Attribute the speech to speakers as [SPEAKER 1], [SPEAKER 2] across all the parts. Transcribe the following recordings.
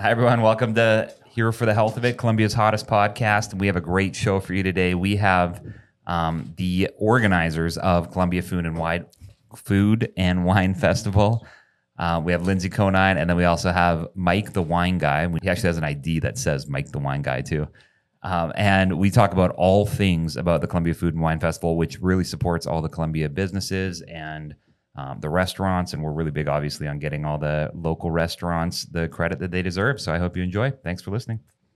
[SPEAKER 1] Hi, everyone. Welcome to Here for the Health of It, Columbia's hottest podcast. We have a great show for you today. We have the organizers of Columbia Food and Wine Festival. We have Lindsay Conine, and then we also have Mike the Wine Guy. He actually has an ID that says Mike the Wine Guy, too. And we talk about all things about the Columbia Food and Wine Festival, which really supports all the Columbia businesses and the restaurants. And we're really big, obviously, on getting all the local restaurants the credit that they deserve. So I hope you enjoy. Thanks for listening.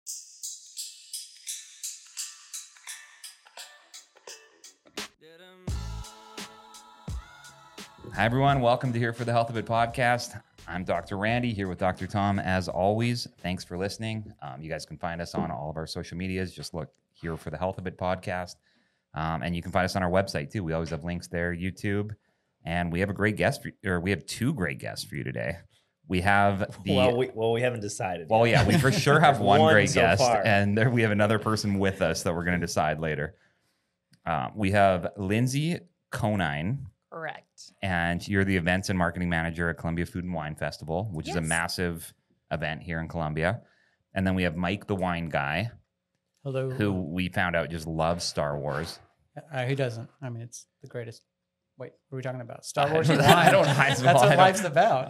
[SPEAKER 1] Hi, everyone. Welcome to Here for the Health of It podcast. I'm Dr. Randy here with Dr. Tom. As always, thanks for listening. You guys can find us on all of our social medias. Just look Here for the Health of It podcast. And you can find us on our website, too. We always have links there, YouTube. And we have a great guest, we have two great guests for you today. We have the...
[SPEAKER 2] we haven't decided.
[SPEAKER 1] Well, yeah, we for sure have one great
[SPEAKER 2] so
[SPEAKER 1] guest.
[SPEAKER 2] far.
[SPEAKER 1] And there we have another person with us that we're going to decide later. We have Lindsay Conine.
[SPEAKER 3] Correct.
[SPEAKER 1] And you're the events and marketing manager at Columbia Food and Wine Festival, which is a massive event here in Columbia. And then we have Mike the Wine Guy.
[SPEAKER 4] Hello.
[SPEAKER 1] Who we found out just loves Star Wars.
[SPEAKER 4] Who doesn't? I mean, it's the greatest. Wait, what are we talking about? Star Wars and
[SPEAKER 1] I
[SPEAKER 4] wine.
[SPEAKER 1] don't.
[SPEAKER 4] That's what life's about.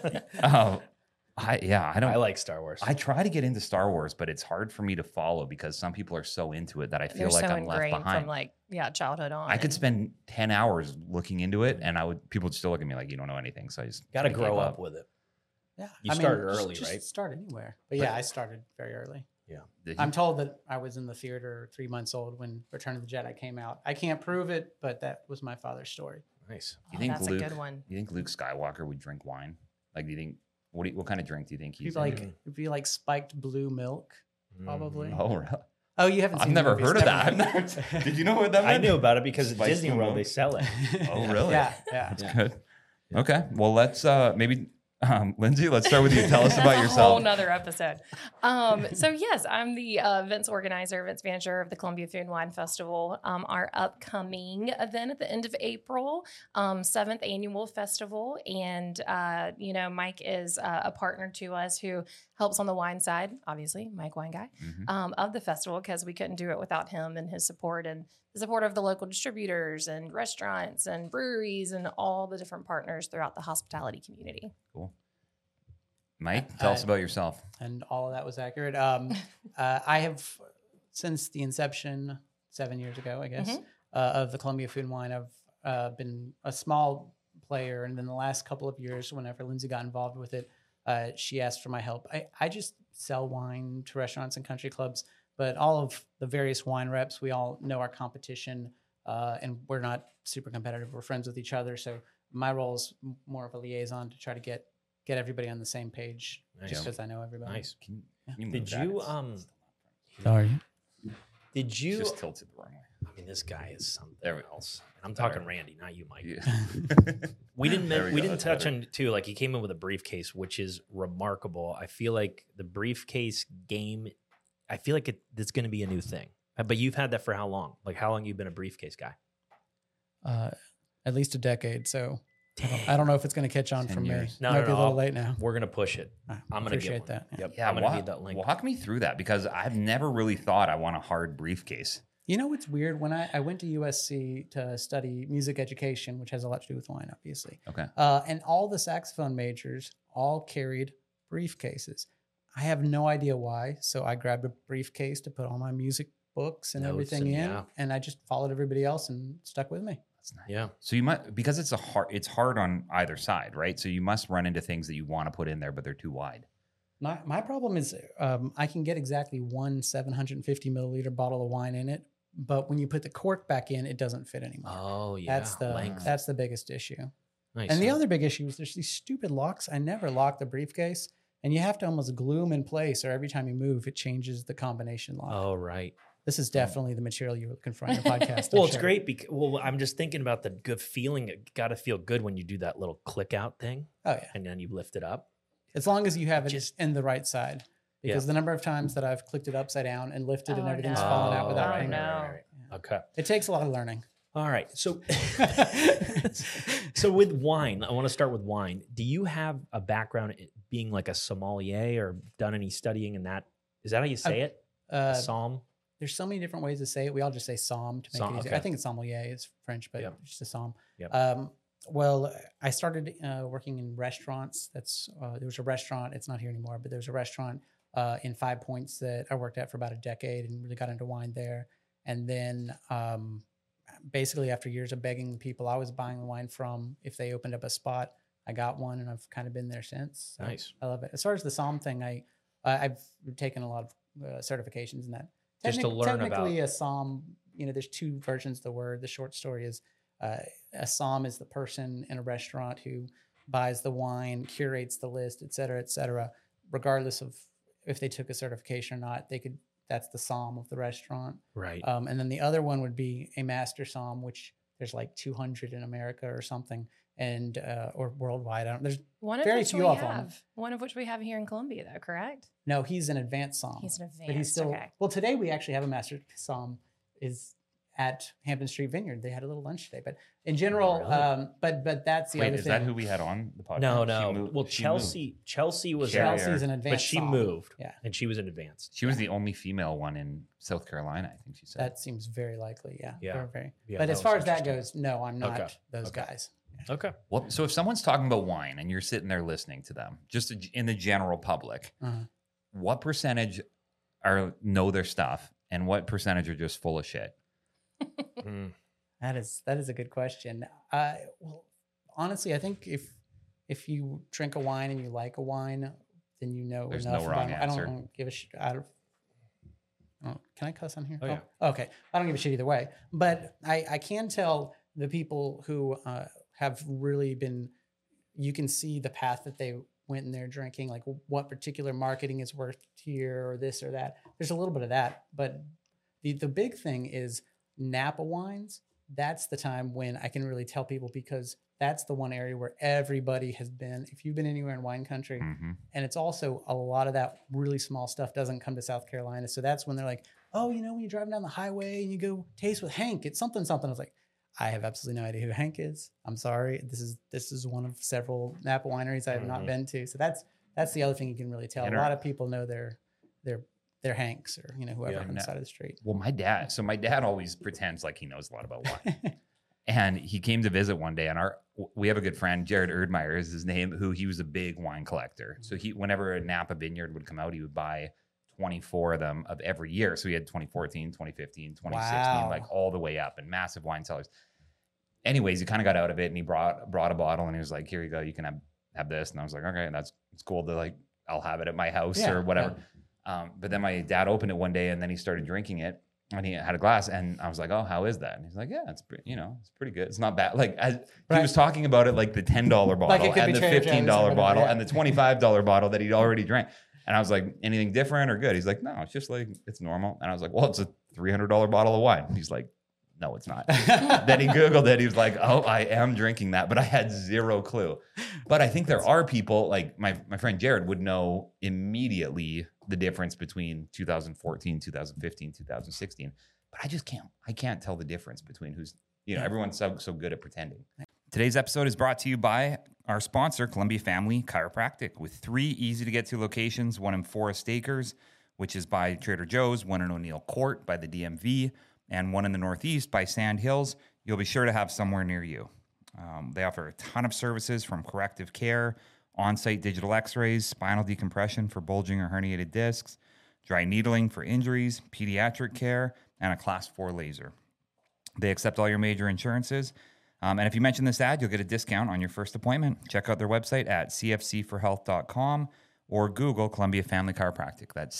[SPEAKER 2] I like Star Wars.
[SPEAKER 1] I try to get into Star Wars, but it's hard for me to follow because some people are so into it that I feel
[SPEAKER 3] They're
[SPEAKER 1] like
[SPEAKER 3] so
[SPEAKER 1] I'm left
[SPEAKER 3] ingrained
[SPEAKER 1] behind.
[SPEAKER 3] from childhood on.
[SPEAKER 1] I could spend 10 hours looking into it, and people would still look at me like you don't know anything. So I just
[SPEAKER 2] got to
[SPEAKER 1] kinda
[SPEAKER 2] grow
[SPEAKER 1] gave
[SPEAKER 2] up with it.
[SPEAKER 4] Yeah,
[SPEAKER 2] You started early,
[SPEAKER 4] just
[SPEAKER 2] right?
[SPEAKER 4] Start anywhere, but yeah, I started very early.
[SPEAKER 2] Yeah,
[SPEAKER 1] Did
[SPEAKER 4] I'm
[SPEAKER 1] you?
[SPEAKER 4] told that I was in the theater 3 months old when Return of the Jedi came out. I can't prove it, but that was my father's story.
[SPEAKER 2] Nice.
[SPEAKER 1] You think
[SPEAKER 3] that's
[SPEAKER 1] Luke,
[SPEAKER 3] a good one.
[SPEAKER 1] You think Luke Skywalker would drink wine? Like, do you think what kind of drink do you think he's
[SPEAKER 4] It'd be like spiked blue milk, probably.
[SPEAKER 1] Oh, really?
[SPEAKER 4] Oh, you haven't seen
[SPEAKER 1] I've
[SPEAKER 4] the
[SPEAKER 1] never
[SPEAKER 4] movies,
[SPEAKER 1] heard of
[SPEAKER 4] never
[SPEAKER 1] that.
[SPEAKER 4] mind.
[SPEAKER 1] Did you know what that meant?
[SPEAKER 2] I knew about it because at
[SPEAKER 1] Spiked
[SPEAKER 2] Disney
[SPEAKER 1] blue
[SPEAKER 2] World
[SPEAKER 1] milk.
[SPEAKER 2] they sell it.
[SPEAKER 1] Oh, really?
[SPEAKER 4] Yeah.
[SPEAKER 1] That's good. Okay. Well, let's maybe Lindsay, let's start with you. Tell us about
[SPEAKER 3] That's a
[SPEAKER 1] yourself.
[SPEAKER 3] whole nother episode. So yes, I'm the events organizer, events manager of the Columbia Food and Wine Festival. Our upcoming event at the end of April, 7th annual festival, and Mike is a partner to us who helps on the wine side, obviously, Mike Wine Guy, of the festival, because we couldn't do it without him and his support and the support of the local distributors and restaurants and breweries and all the different partners throughout the hospitality community.
[SPEAKER 1] Cool. Mike, tell us about yourself.
[SPEAKER 4] And all of that was accurate. I have, since the inception 7 years ago, I guess, of the Columbia Food and Wine, I've been a small player. And then the last couple of years, whenever Lindsay got involved with it, she asked for my help. I just sell wine to restaurants and country clubs, but all of the various wine reps, we all know our competition, and we're not super competitive. We're friends with each other. So my role is more of a liaison to try to get everybody on the same page, just because I know everybody.
[SPEAKER 2] Nice.
[SPEAKER 1] Can you move
[SPEAKER 2] Did
[SPEAKER 1] that?
[SPEAKER 2] you
[SPEAKER 4] Sorry.
[SPEAKER 2] Did you?
[SPEAKER 1] Just tilted the wrong way.
[SPEAKER 2] I mean, this guy is something
[SPEAKER 1] There we
[SPEAKER 2] else. I'm talking Randy, not you, Mike.
[SPEAKER 1] Yeah.
[SPEAKER 2] We didn't
[SPEAKER 1] There we go,
[SPEAKER 2] we didn't
[SPEAKER 1] that's
[SPEAKER 2] touch
[SPEAKER 1] better.
[SPEAKER 2] on too. Like he came in with a briefcase, which is remarkable. I feel like the briefcase game. I feel like it's going to be a new thing. But you've had that for how long? Like how long you've been a briefcase guy?
[SPEAKER 4] At least a decade. So I don't know if it's going to catch on
[SPEAKER 1] 10
[SPEAKER 4] from me.
[SPEAKER 1] years.
[SPEAKER 2] No,
[SPEAKER 4] Might
[SPEAKER 2] no,
[SPEAKER 4] be a
[SPEAKER 2] no,
[SPEAKER 4] little late now.
[SPEAKER 2] We're gonna push it.
[SPEAKER 4] I
[SPEAKER 2] I'm gonna
[SPEAKER 4] appreciate
[SPEAKER 2] get one.
[SPEAKER 4] that.
[SPEAKER 2] Yep.
[SPEAKER 1] Yeah,
[SPEAKER 2] I'm gonna need that link.
[SPEAKER 1] Walk me through that because I've never really thought I want a hard briefcase.
[SPEAKER 4] You know what's weird? When I went to USC to study music education, which has a lot to do with wine, obviously,
[SPEAKER 1] Okay.
[SPEAKER 4] and all the saxophone majors all carried briefcases. I have no idea why, so I grabbed a briefcase to put all my music books and
[SPEAKER 2] Notes
[SPEAKER 4] everything
[SPEAKER 2] and-
[SPEAKER 4] in,
[SPEAKER 2] yeah.
[SPEAKER 4] and I just followed everybody else and stuck with me.
[SPEAKER 1] That's nice.
[SPEAKER 2] Yeah.
[SPEAKER 1] So you might, because it's hard on either side, right? So you must run into things that you want to put in there, but they're too wide.
[SPEAKER 4] My problem is I can get exactly one 750 milliliter bottle of wine in it, but when you put the cork back in, it doesn't fit anymore.
[SPEAKER 2] Oh yeah.
[SPEAKER 4] That's the biggest issue.
[SPEAKER 2] Nice.
[SPEAKER 4] And the other big issue is there's these stupid locks. I never lock the briefcase, and you have to almost glue them in place, or every time you move, it changes the combination lock.
[SPEAKER 2] Oh right.
[SPEAKER 4] This is definitely the material you were looking for on your podcast.
[SPEAKER 2] Well,
[SPEAKER 4] I'm
[SPEAKER 2] it's
[SPEAKER 4] sure.
[SPEAKER 2] great because I'm just thinking about the good feeling. It got to feel good when you do that little click out thing,
[SPEAKER 4] Oh yeah,
[SPEAKER 2] and then you lift it up.
[SPEAKER 4] as long as you have it
[SPEAKER 2] Just-
[SPEAKER 4] in the right side. Because
[SPEAKER 2] Yeah.
[SPEAKER 4] the number of times that I've clicked it upside down and lifted and
[SPEAKER 3] Oh,
[SPEAKER 4] everything's
[SPEAKER 3] no.
[SPEAKER 4] fallen out without
[SPEAKER 3] Oh,
[SPEAKER 4] anger.
[SPEAKER 3] no.
[SPEAKER 2] Okay.
[SPEAKER 4] It takes a lot of learning.
[SPEAKER 2] All right. So, so with wine, I want to start with wine. Do you have a background being like a sommelier or done any studying in that? Is that how you say it? A somm?
[SPEAKER 4] There's so many different ways to say it. We all just say somm to make
[SPEAKER 2] Somm,
[SPEAKER 4] it easy.
[SPEAKER 2] okay.
[SPEAKER 4] I think it's sommelier. It's French, but
[SPEAKER 2] Yep.
[SPEAKER 4] just a somm.
[SPEAKER 2] Yep.
[SPEAKER 4] Well, I started working in restaurants. There was a restaurant. It's not here anymore, but there was a restaurant in 5 Points that I worked at for about a decade and really got into wine there. And then basically after years of begging people I was buying the wine from, if they opened up a spot, I got one, and I've kind of been there since. So
[SPEAKER 2] Nice.
[SPEAKER 4] I love it. As far as the somm thing, I've taken a lot of certifications in that.
[SPEAKER 2] Just to learn
[SPEAKER 4] Technically, a somm, there's two versions of the word. The short story is a somm is the person in a restaurant who buys the wine, curates the list, et cetera, regardless of if they took a certification or not. That's the somm of the restaurant.
[SPEAKER 2] Right.
[SPEAKER 4] And then the other one would be a master somm, which there's like 200 in America or something, and or worldwide. There's
[SPEAKER 3] One of
[SPEAKER 4] very
[SPEAKER 3] which
[SPEAKER 4] few
[SPEAKER 3] we
[SPEAKER 4] of them.
[SPEAKER 3] have. One of which we have here in Columbia, though. Correct?
[SPEAKER 4] No, he's an advanced somm.
[SPEAKER 3] He's an advanced.
[SPEAKER 4] But he's still
[SPEAKER 3] okay.
[SPEAKER 4] well. Today we actually have a master somm is at Hampton Street Vineyard. They had a little lunch today, but in general,
[SPEAKER 2] Really?
[SPEAKER 4] but that's the
[SPEAKER 1] Wait,
[SPEAKER 4] other
[SPEAKER 1] is
[SPEAKER 4] thing.
[SPEAKER 1] that who we had on the podcast?
[SPEAKER 2] No. Well,
[SPEAKER 1] She moved.
[SPEAKER 2] Chelsea was
[SPEAKER 1] Sherry.
[SPEAKER 4] Chelsea's an
[SPEAKER 2] but
[SPEAKER 4] advanced.
[SPEAKER 2] she
[SPEAKER 4] somm.
[SPEAKER 2] moved.
[SPEAKER 4] Yeah,
[SPEAKER 2] And she was in advance.
[SPEAKER 1] She was the only female one in South Carolina, I think she said.
[SPEAKER 4] that seems very likely. Yeah,
[SPEAKER 2] Yeah.
[SPEAKER 4] Very, very.
[SPEAKER 2] Yeah,
[SPEAKER 4] but
[SPEAKER 2] that
[SPEAKER 4] as
[SPEAKER 2] was
[SPEAKER 4] far as that
[SPEAKER 2] interesting.
[SPEAKER 4] goes, no, I'm not
[SPEAKER 2] Okay.
[SPEAKER 4] those
[SPEAKER 2] Okay.
[SPEAKER 4] guys.
[SPEAKER 2] Okay.
[SPEAKER 1] Well, so if someone's talking about wine and you're sitting there listening to them, just in the general public,
[SPEAKER 4] Uh-huh.
[SPEAKER 1] what percentage know their stuff, and what percentage are just full of shit?
[SPEAKER 2] Mm.
[SPEAKER 4] That is a good question. Well, honestly, I think if you drink a wine and you like a wine, then you know
[SPEAKER 1] There's
[SPEAKER 4] enough
[SPEAKER 1] no wrong
[SPEAKER 4] about it.
[SPEAKER 1] answer.
[SPEAKER 4] I don't give a shit. Can I cuss on here?
[SPEAKER 2] Oh, yeah.
[SPEAKER 4] Okay. I don't give a shit either way. But I can tell the people who have really been. You can see the path that they went in there drinking, like what particular marketing is worked here or this or that. There's a little bit of that, but the big thing is Napa wines. That's the time when I can really tell people, because that's the one area where everybody has been. If you've been anywhere in wine country,
[SPEAKER 1] Mm-hmm.
[SPEAKER 4] and it's also a lot of that really small stuff doesn't come to South Carolina. So that's when they're like, oh, when you're driving down the highway and you go taste with Hank, it's something. I was like, I have absolutely no idea who Hank is. I'm sorry. This is one of several Napa wineries I have not been to. So that's the other thing you can really tell. A lot of people know their Hanks or whoever
[SPEAKER 2] Yeah.
[SPEAKER 4] on the side of the street.
[SPEAKER 1] Well, my dad always pretends like he knows a lot about wine. And he came to visit one day, and we have a good friend, Jared Erdmeyer is his name, who he was a big wine collector. So whenever a Napa vineyard would come out, he would buy 24 of them of every year. So he had 2014, 2015, 2016,
[SPEAKER 4] Wow.
[SPEAKER 1] like all the way up, and massive wine cellars. Anyways, he kind of got out of it, and he brought a bottle, and he was like, here you go, you can have this. And I was like, okay, it's cool to like, I'll have it at my house
[SPEAKER 4] Yeah,
[SPEAKER 1] or whatever. But then my dad opened it one day, and then he started drinking it. And he had a glass, and I was like, "Oh, how is that?" And he's like, "Yeah, it's it's pretty good. It's not bad." Like he
[SPEAKER 4] Right.
[SPEAKER 1] was talking about it like the $10 bottle
[SPEAKER 4] Like it could
[SPEAKER 1] and
[SPEAKER 4] be
[SPEAKER 1] the
[SPEAKER 4] Trader Joe's or
[SPEAKER 1] $15
[SPEAKER 4] whatever,
[SPEAKER 1] bottle
[SPEAKER 4] yeah.
[SPEAKER 1] and the $25 bottle that he'd already drank. And I was like, "Anything different or good?" He's like, "No, it's just like it's normal." And I was like, "Well, it's a $300 bottle of wine." And he's like, "No, it's not." Then he Googled it. He was like, "Oh, I am drinking that," but I had zero clue. But I think there are people like my friend Jared would know immediately the difference between 2014, 2015, 2016. But I can't tell the difference between who's, everyone's so good at pretending. Today's episode is brought to you by our sponsor, Columbia Family Chiropractic, with 3 easy to get to locations, one in Forest Acres, which is by Trader Joe's, one in O'Neill Court by the DMV, and one in the Northeast by Sand Hills. You'll be sure to have somewhere near you. They offer a ton of services from corrective care, on-site digital x-rays, spinal decompression for bulging or herniated discs, dry needling for injuries, pediatric care, and a Class 4 laser. They accept all your major insurances. And if you mention this ad, you'll get a discount on your first appointment. Check out their website at cfc4health.com or Google Columbia Family Chiropractic. That's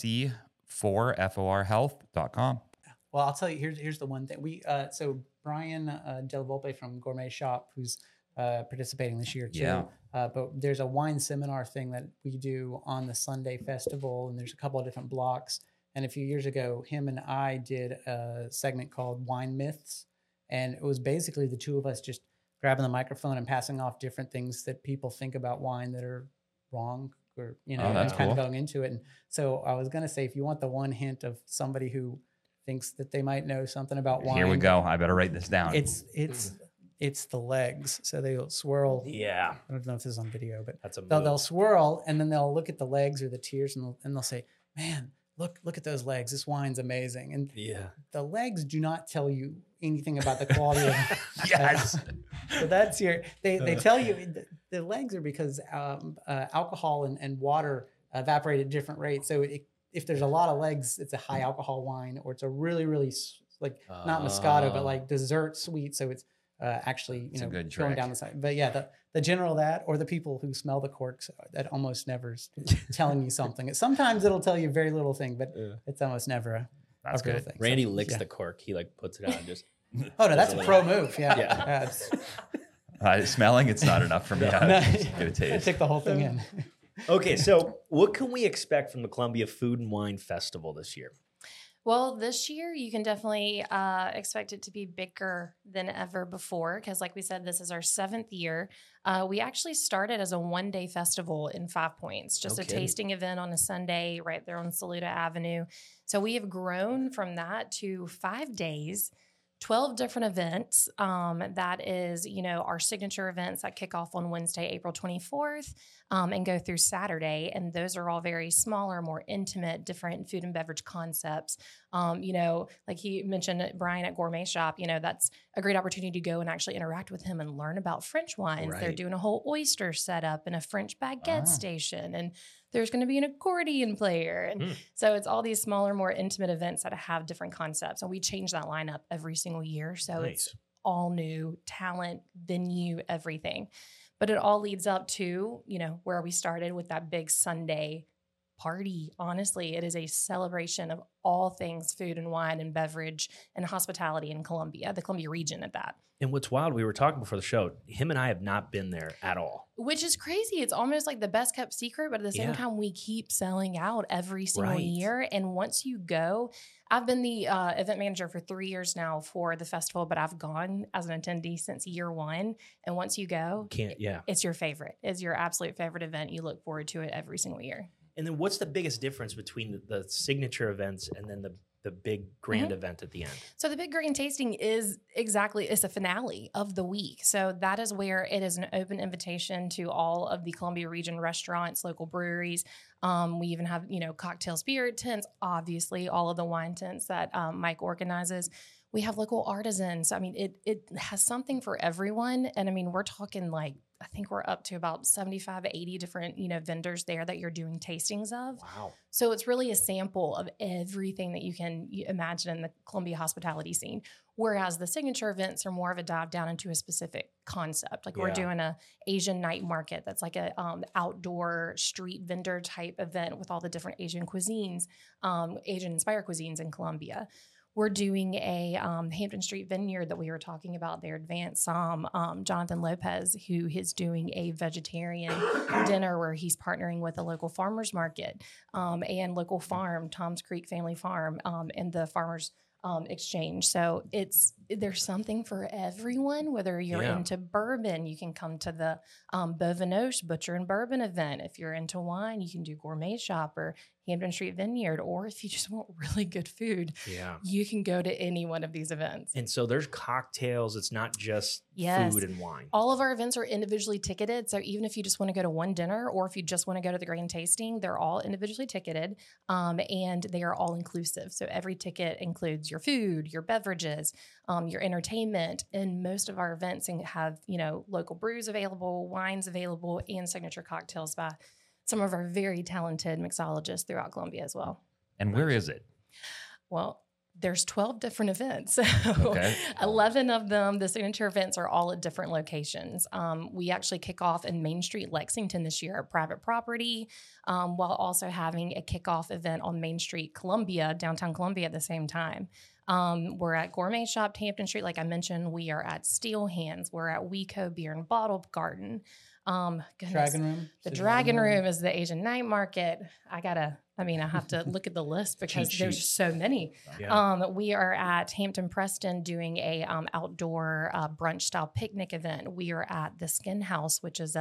[SPEAKER 1] cfc4health.com.
[SPEAKER 4] Well, I'll tell you. Here's the one thing so Brian Del Volpe from Gourmet Shop, who's participating this year too.
[SPEAKER 1] Yeah.
[SPEAKER 4] But there's a wine seminar thing that we do on the Sunday festival, and there's a couple of different blocks. And a few years ago, him and I did a segment called Wine Myths, and it was basically the two of us just grabbing the microphone and passing off different things that people think about wine that are wrong, or
[SPEAKER 1] that's
[SPEAKER 4] kind of
[SPEAKER 1] cool.
[SPEAKER 4] going into it. And so I was gonna say, if you want the one hint of somebody who thinks that they might know something about wine,
[SPEAKER 1] Here we go. I better write this down.
[SPEAKER 4] It's it's the legs. So they'll swirl.
[SPEAKER 2] Yeah,
[SPEAKER 4] I don't know if this is on video, but
[SPEAKER 2] that's a
[SPEAKER 4] they'll
[SPEAKER 2] move.
[SPEAKER 4] swirl and then they'll look at the legs or the tiers and they'll say, "Man, look at those legs. This wine's amazing." And
[SPEAKER 2] Yeah.
[SPEAKER 4] the legs do not tell you anything about the quality of.
[SPEAKER 1] Yes.
[SPEAKER 4] So that's they tell you the legs are because alcohol and water evaporate at different rates. So if there's a lot of legs, it's a high alcohol wine, or it's a really like not Moscato, but like dessert sweet. So it's actually
[SPEAKER 1] It's a good
[SPEAKER 4] going
[SPEAKER 1] trick.
[SPEAKER 4] down the side. But yeah, the general that or the people who smell the corks that almost never is telling you something. Sometimes it'll tell you a very little thing, but it's almost never a
[SPEAKER 1] That's
[SPEAKER 4] real
[SPEAKER 1] good.
[SPEAKER 4] thing.
[SPEAKER 2] Randy
[SPEAKER 4] So,
[SPEAKER 2] licks
[SPEAKER 4] yeah.
[SPEAKER 2] the cork. He like puts it out and just.
[SPEAKER 4] Oh no, that's a pro move. Yeah,
[SPEAKER 2] Yeah.
[SPEAKER 4] It's-
[SPEAKER 1] Smelling, it's not enough for me.
[SPEAKER 4] no,
[SPEAKER 1] I just get a
[SPEAKER 4] I
[SPEAKER 1] taste.
[SPEAKER 4] take the whole thing in.
[SPEAKER 2] Okay, so what can we expect from the Columbia Food and Wine Festival this year?
[SPEAKER 3] Well, this year you can definitely expect it to be bigger than ever before because, like we said, this is our 7th year. We actually started as a one-day festival in 5 Points, just
[SPEAKER 2] No
[SPEAKER 3] a
[SPEAKER 2] kidding.
[SPEAKER 3] tasting event on a Sunday right there on Saluda Avenue. So we have grown from that to 5 days. 12 different events. That is, our signature events that kick off on Wednesday, April 24th, and go through Saturday. And those are all very smaller, more intimate, different food and beverage concepts. Like he mentioned, Brian at Gourmet Shop, that's a great opportunity to go and actually interact with him and learn about French wines. They're
[SPEAKER 2] Right.
[SPEAKER 3] doing a whole oyster setup and a French baguette
[SPEAKER 1] Ah.
[SPEAKER 3] station. And there's going to be an accordion player. And so it's all these smaller, more intimate events that have different concepts. And we change that lineup every single year. So it's all new talent, venue, everything. But it all leads up to, where we started with that big Sunday party. Honestly, it is a celebration of all things food and wine and beverage and hospitality in Columbia, the Columbia region at that.
[SPEAKER 2] And what's wild, we were talking before the show, him and I have not been there at all.
[SPEAKER 3] Which is crazy. It's almost like the best kept secret, but at the same
[SPEAKER 2] Yeah.
[SPEAKER 3] time, we keep selling out every single
[SPEAKER 2] Right.
[SPEAKER 3] year. And once you go, I've been the event manager for 3 years now for the festival, but I've gone as an attendee since year 1. And once you go, it's your favorite. It's your absolute favorite event. You look forward to it every single year.
[SPEAKER 2] And then what's the biggest difference between the signature events and then the big grand event at the end?
[SPEAKER 3] So the big grand tasting it's a finale of the week. So that is where it is an open invitation to all of the Columbia region restaurants, local breweries. We even have, cocktail spirit tents, obviously all of the wine tents that Mike organizes. We have local artisans. I mean, it has something for everyone. And I mean, we're talking I think we're up to about 75 to 80 different, vendors there that you're doing tastings of.
[SPEAKER 2] Wow.
[SPEAKER 3] So it's really a sample of everything that you can imagine in the Columbia hospitality scene. Whereas the signature events are more of a dive down into a specific concept. Like we're doing a Asian night market that's like a outdoor street vendor type event with all the different Asian cuisines, Asian inspired cuisines in Columbia. We're doing a Hampton Street Vineyard that we were talking about, their advanced Jonathan Lopez, who is doing a vegetarian dinner where he's partnering with a local farmer's market and local farm, Tom's Creek Family Farm, and the farmers exchange. So there's something for everyone. Whether you're into bourbon, you can come to the Bovinoche Butcher and Bourbon event. If you're into wine, you can do Gourmet Shop or Hampton Street Vineyard. Or if you just want really good food, you can go to any one of these events.
[SPEAKER 2] And so there's cocktails. It's not just food and wine.
[SPEAKER 3] All of our events are individually ticketed. So even if you just want to go to one dinner or if you just want to go to the grand tasting, they're all individually ticketed and they are all inclusive. So every ticket includes your food, your beverages, your entertainment. And most of our events have, local brews available, wines available, and signature cocktails by some of our very talented mixologists throughout Columbia as well.
[SPEAKER 1] And where is it?
[SPEAKER 3] Well, there's 12 different events.
[SPEAKER 1] Okay.
[SPEAKER 3] 11 of them, the signature events, are all at different locations. We actually kick off in Main Street, Lexington this year, a private property, while also having a kickoff event on Main Street, Columbia, downtown Columbia at the same time. We're at Gourmet Shop, Hampton Street. Like I mentioned, we are at Steel Hands. We're at Weco Beer and Bottle Garden.
[SPEAKER 4] Dragon Room.
[SPEAKER 3] The Dragon Room is the Asian night market. I have to look at the list because
[SPEAKER 2] Cheat
[SPEAKER 3] there's
[SPEAKER 2] sheet.
[SPEAKER 3] so many.
[SPEAKER 2] Yeah.
[SPEAKER 3] We are at Hampton Preston doing a outdoor brunch style picnic event. We are at the Skin House, which is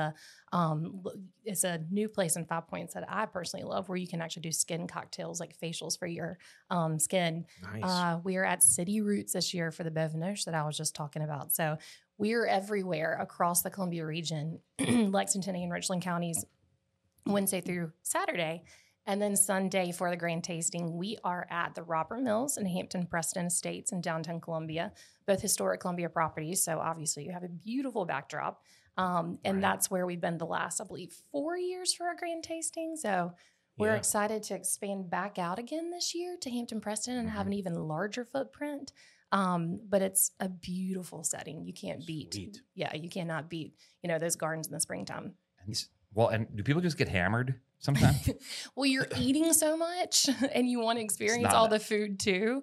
[SPEAKER 3] it's a new place in 5 Points that I personally love, where you can actually do skin cocktails, like facials for your skin.
[SPEAKER 2] Nice.
[SPEAKER 3] We are at City Roots this year for the Bovinoche that I was just talking about. So we're everywhere across the Columbia region, Lexington and Richland counties, Wednesday through Saturday. And then Sunday for the grand tasting, we are at the Robert Mills and Hampton Preston Estates in downtown Columbia, both historic Columbia properties. So obviously you have a beautiful backdrop. And that's where we've been the last, I believe, 4 years for our grand tasting. So we're excited to expand back out again this year to Hampton Preston and have an even larger footprint. But it's a beautiful setting. You can't beat.
[SPEAKER 2] Sweet.
[SPEAKER 3] Yeah, you cannot beat, those gardens in the springtime.
[SPEAKER 1] Well, and do people just get hammered sometimes?
[SPEAKER 3] Well, you're eating so much and you want to experience
[SPEAKER 1] not
[SPEAKER 3] all
[SPEAKER 1] that-
[SPEAKER 3] the food too.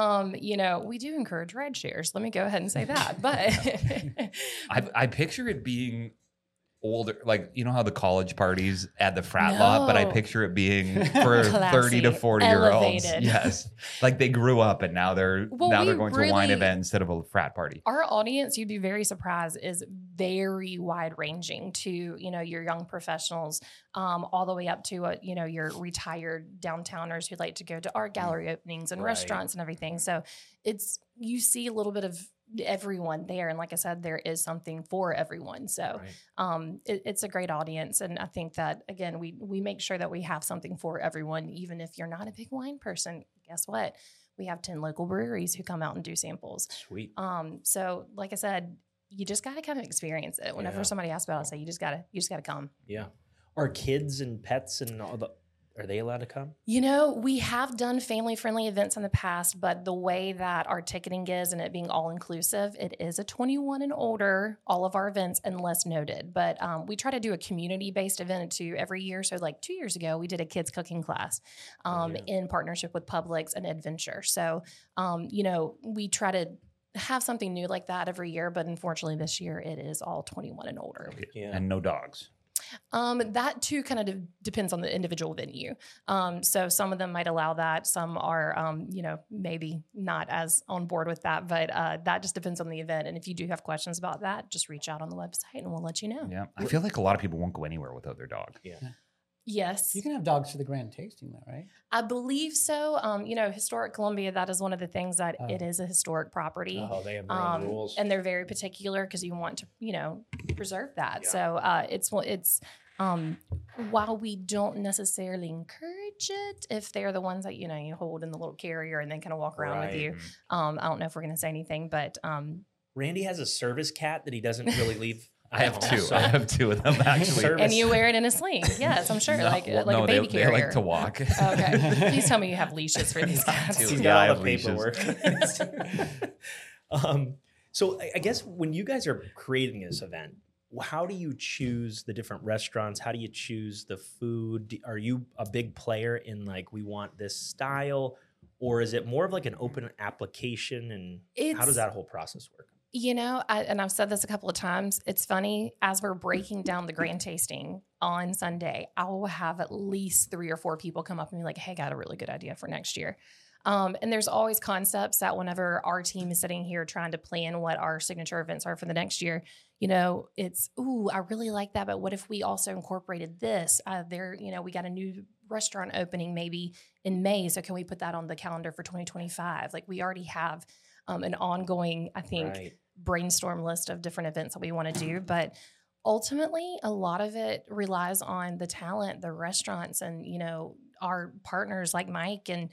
[SPEAKER 3] We do encourage ride shares. Let me go ahead and say that. But
[SPEAKER 1] I picture it being older, like how the college parties at the frat lot, but I
[SPEAKER 3] No.
[SPEAKER 1] picture it being for 30 to
[SPEAKER 3] Classy,
[SPEAKER 1] 40-year-olds.
[SPEAKER 3] elevated.
[SPEAKER 1] Yes, like they grew up and now they're
[SPEAKER 3] Well,
[SPEAKER 1] they're
[SPEAKER 3] we
[SPEAKER 1] going to a wine
[SPEAKER 3] really-
[SPEAKER 1] event instead of a frat party.
[SPEAKER 3] our audience, you'd be very surprised, is very wide ranging to, your young professionals, all the way up to, your retired downtowners who like to go to art gallery openings and
[SPEAKER 2] Right.
[SPEAKER 3] restaurants and everything. So you see a little bit of everyone there. And like I said, there is something for everyone. So it's a great audience. And I think that, again, we make sure that we have something for everyone, even if you're not a big wine person. Guess what? We have 10 local breweries who come out and do samples.
[SPEAKER 2] Sweet.
[SPEAKER 3] So like I said, you just got to kind of experience it. Whenever
[SPEAKER 2] Yeah.
[SPEAKER 3] somebody asks about it, I say, you just got to come.
[SPEAKER 2] Yeah. Are kids and pets and are they allowed to come?
[SPEAKER 3] We have done family-friendly events in the past, but the way that our ticketing is and it being all-inclusive, it is a 21 and older, all of our events, unless noted. But we try to do a community-based event too every year. So like 2 years ago, we did a kids cooking class in partnership with Publix and Adventure. So, we try to have something new like that every year, but unfortunately this year it is all 21 and older.
[SPEAKER 2] Yeah.
[SPEAKER 1] And no dogs.
[SPEAKER 3] That too kind of depends on the individual venue. So some of them might allow that. Some are, maybe not as on board with that, but that just depends on the event. And if you do have questions about that, just reach out on the website and we'll let you know.
[SPEAKER 1] Yeah, I feel like a lot of people won't go anywhere without their dog.
[SPEAKER 2] Yeah.
[SPEAKER 3] Yes,
[SPEAKER 4] You can have dogs for the grand tasting, though, right?
[SPEAKER 3] I believe so. Historic Columbia, that is one of the things that it is a historic property.
[SPEAKER 2] Oh, they have their own rules.
[SPEAKER 3] And they're very particular because you want to, preserve that.
[SPEAKER 2] Yeah.
[SPEAKER 3] So it's while we don't necessarily encourage it, if they're the ones that you hold in the little carrier and then kind of walk around with you. I don't know if we're going to say anything, but
[SPEAKER 2] Randy has a service cat that he doesn't really leave.
[SPEAKER 1] I have
[SPEAKER 2] at
[SPEAKER 1] two.
[SPEAKER 2] home, so-
[SPEAKER 1] I have two of them actually.
[SPEAKER 2] Service-
[SPEAKER 3] and you wear it in a sling. Yes, I'm sure,
[SPEAKER 1] No,
[SPEAKER 3] like
[SPEAKER 1] well,
[SPEAKER 3] a
[SPEAKER 1] no,
[SPEAKER 3] baby
[SPEAKER 1] they
[SPEAKER 3] carrier.
[SPEAKER 1] like to walk.
[SPEAKER 3] Okay, please tell me you have leashes for these cats.
[SPEAKER 1] Two.
[SPEAKER 2] He's
[SPEAKER 1] Yeah, I
[SPEAKER 2] got all
[SPEAKER 1] have
[SPEAKER 2] the paperwork. So I guess when you guys are creating this event, how do you choose the different restaurants? How do you choose the food? Are you a big player in we want this style? Or is it more of like an open application? And how does
[SPEAKER 3] It's-
[SPEAKER 2] that whole process work?
[SPEAKER 3] And I've said this a couple of times. It's funny, as we're breaking down the grand tasting on Sunday, I will have at least 3 or 4 people come up and be like, hey, got a really good idea for next year. And there's always concepts that whenever our team is sitting here trying to plan what our signature events are for the next year, it's, I really like that. But what if we also incorporated this? We got a new restaurant opening maybe in May. So can we put that on the calendar for 2025? Like we already have an ongoing, I think,
[SPEAKER 2] Right.
[SPEAKER 3] brainstorm list of different events that we want to do. But ultimately, a lot of it relies on the talent, the restaurants, and, our partners like Mike and